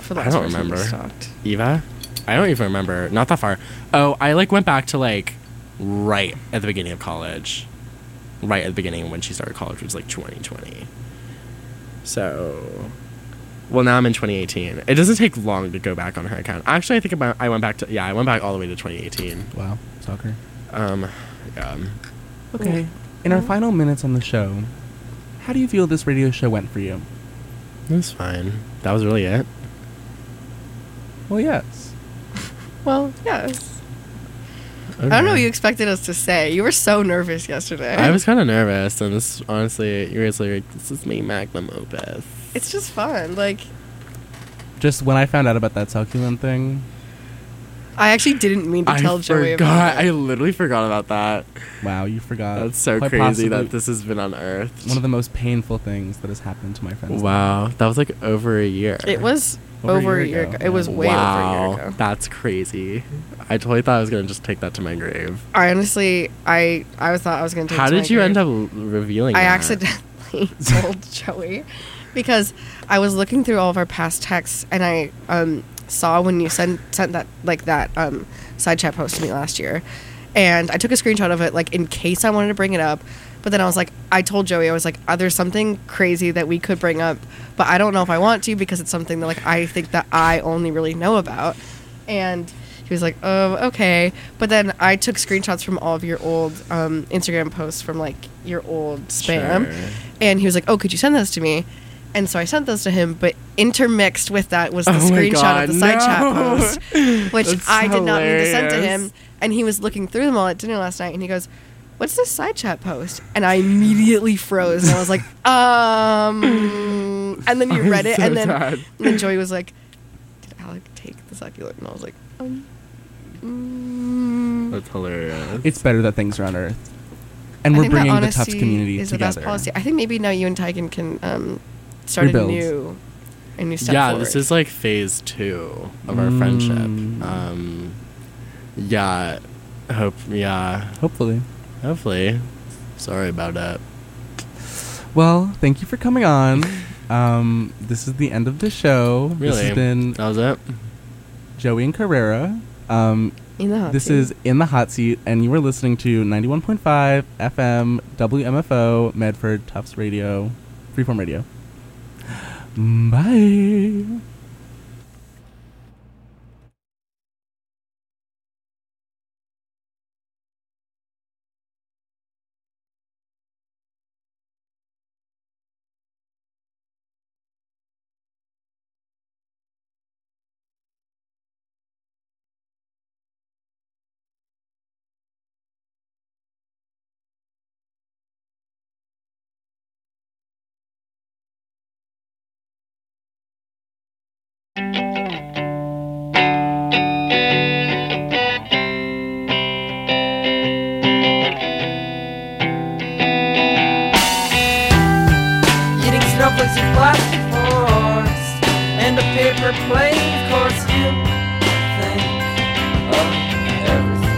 [SPEAKER 2] for the
[SPEAKER 3] I
[SPEAKER 2] last
[SPEAKER 3] don't
[SPEAKER 2] person we
[SPEAKER 3] remember.
[SPEAKER 2] stalked?
[SPEAKER 3] Eva? I don't even remember. Not that far. Oh, I like went back to like right at the beginning of college. Right at the beginning when she started college, which was like 2020. So, well, now I'm in 2018. It doesn't take long to go back on her account. Actually, I think I went back all the way to 2018.
[SPEAKER 1] Wow, stalker.
[SPEAKER 3] Yeah.
[SPEAKER 1] Okay. In our final minutes on the show, how do you feel this radio show went for you?
[SPEAKER 3] That's fine. That was really it.
[SPEAKER 1] Well, yes.
[SPEAKER 2] Well, yes. I don't know what you expected us to say. You were so nervous yesterday.
[SPEAKER 3] I was kind of nervous, and this, honestly, you guys are like, this is me, magnum opus.
[SPEAKER 2] It's just fun. Like,
[SPEAKER 1] Just when I found out about that succulent thing,
[SPEAKER 2] I actually didn't mean to tell Joey about
[SPEAKER 3] I
[SPEAKER 2] it.
[SPEAKER 3] literally forgot about that.
[SPEAKER 1] wow, you forgot.
[SPEAKER 3] That's so
[SPEAKER 1] Quite
[SPEAKER 3] crazy
[SPEAKER 1] possibly
[SPEAKER 3] that this has been unearthed.
[SPEAKER 1] one of the most painful things that has happened to my friends.
[SPEAKER 3] Wow, that was like over a year.
[SPEAKER 2] It was
[SPEAKER 1] Over
[SPEAKER 2] over
[SPEAKER 1] a
[SPEAKER 2] a
[SPEAKER 1] year
[SPEAKER 2] year
[SPEAKER 1] ago,
[SPEAKER 2] ago. It was
[SPEAKER 1] yeah.
[SPEAKER 2] way over a year ago.
[SPEAKER 3] That's crazy. I totally thought I was gonna just take that to my grave.
[SPEAKER 2] I honestly, I thought I was going to take
[SPEAKER 3] How
[SPEAKER 2] it to
[SPEAKER 3] did
[SPEAKER 2] my
[SPEAKER 3] you
[SPEAKER 2] grave.
[SPEAKER 3] end up revealing
[SPEAKER 2] I
[SPEAKER 3] that?
[SPEAKER 2] accidentally told Joey because I was looking through all of our past texts and I saw when you sent that side chat post to me last year, and I took a screenshot of it like in case I wanted to bring it up. But then I was like, I told Joey, I was like, there's something crazy that we could bring up, but I don't know if I want to because it's something that like I think that I only really know about. And he was like, oh, okay. But then I took screenshots from all of your old Instagram posts from like your old spam.
[SPEAKER 3] Sure.
[SPEAKER 2] And he was like, oh, could you send those to me? And so I sent those to him, but intermixed with that was the
[SPEAKER 3] Oh my
[SPEAKER 2] screenshot
[SPEAKER 3] God,
[SPEAKER 2] of the side chat
[SPEAKER 3] no.
[SPEAKER 2] post, which
[SPEAKER 3] That's
[SPEAKER 2] I did not mean to send to
[SPEAKER 3] hilarious.
[SPEAKER 2] him. And he was looking through them all at dinner last night, and he goes, what's this side chat post? And I immediately froze, and I was like, and then you
[SPEAKER 3] I'm
[SPEAKER 2] read it,
[SPEAKER 3] so
[SPEAKER 2] and
[SPEAKER 3] sad.
[SPEAKER 2] then Joey was like, did Alec take the succulent? And I was like,
[SPEAKER 3] That's hilarious.
[SPEAKER 1] It's better that things are unearthed. And
[SPEAKER 2] I
[SPEAKER 1] we're
[SPEAKER 2] think that
[SPEAKER 1] bringing the Tufts
[SPEAKER 2] honesty
[SPEAKER 1] community
[SPEAKER 2] is the best
[SPEAKER 1] together.
[SPEAKER 2] policy. I think maybe now you and Tygan can start
[SPEAKER 1] Rebuild.
[SPEAKER 2] a new step
[SPEAKER 3] Yeah,
[SPEAKER 2] forward.
[SPEAKER 3] this is like phase 2 of our friendship. Yeah,
[SPEAKER 1] Hopefully.
[SPEAKER 3] hopefully. Sorry about that.
[SPEAKER 1] Well, thank you for coming on. This is the end of the show. This
[SPEAKER 3] Really?
[SPEAKER 1] has been
[SPEAKER 3] That was it?
[SPEAKER 1] Joey and Carrera.
[SPEAKER 2] in the hot
[SPEAKER 1] This
[SPEAKER 2] seat.
[SPEAKER 1] is In the Hot Seat, and you were listening to 91.5 FM WMFO Medford Tufts Radio, Freeform Radio. Bye.
[SPEAKER 5] Eating snowflakes with plastic forks and a paper plate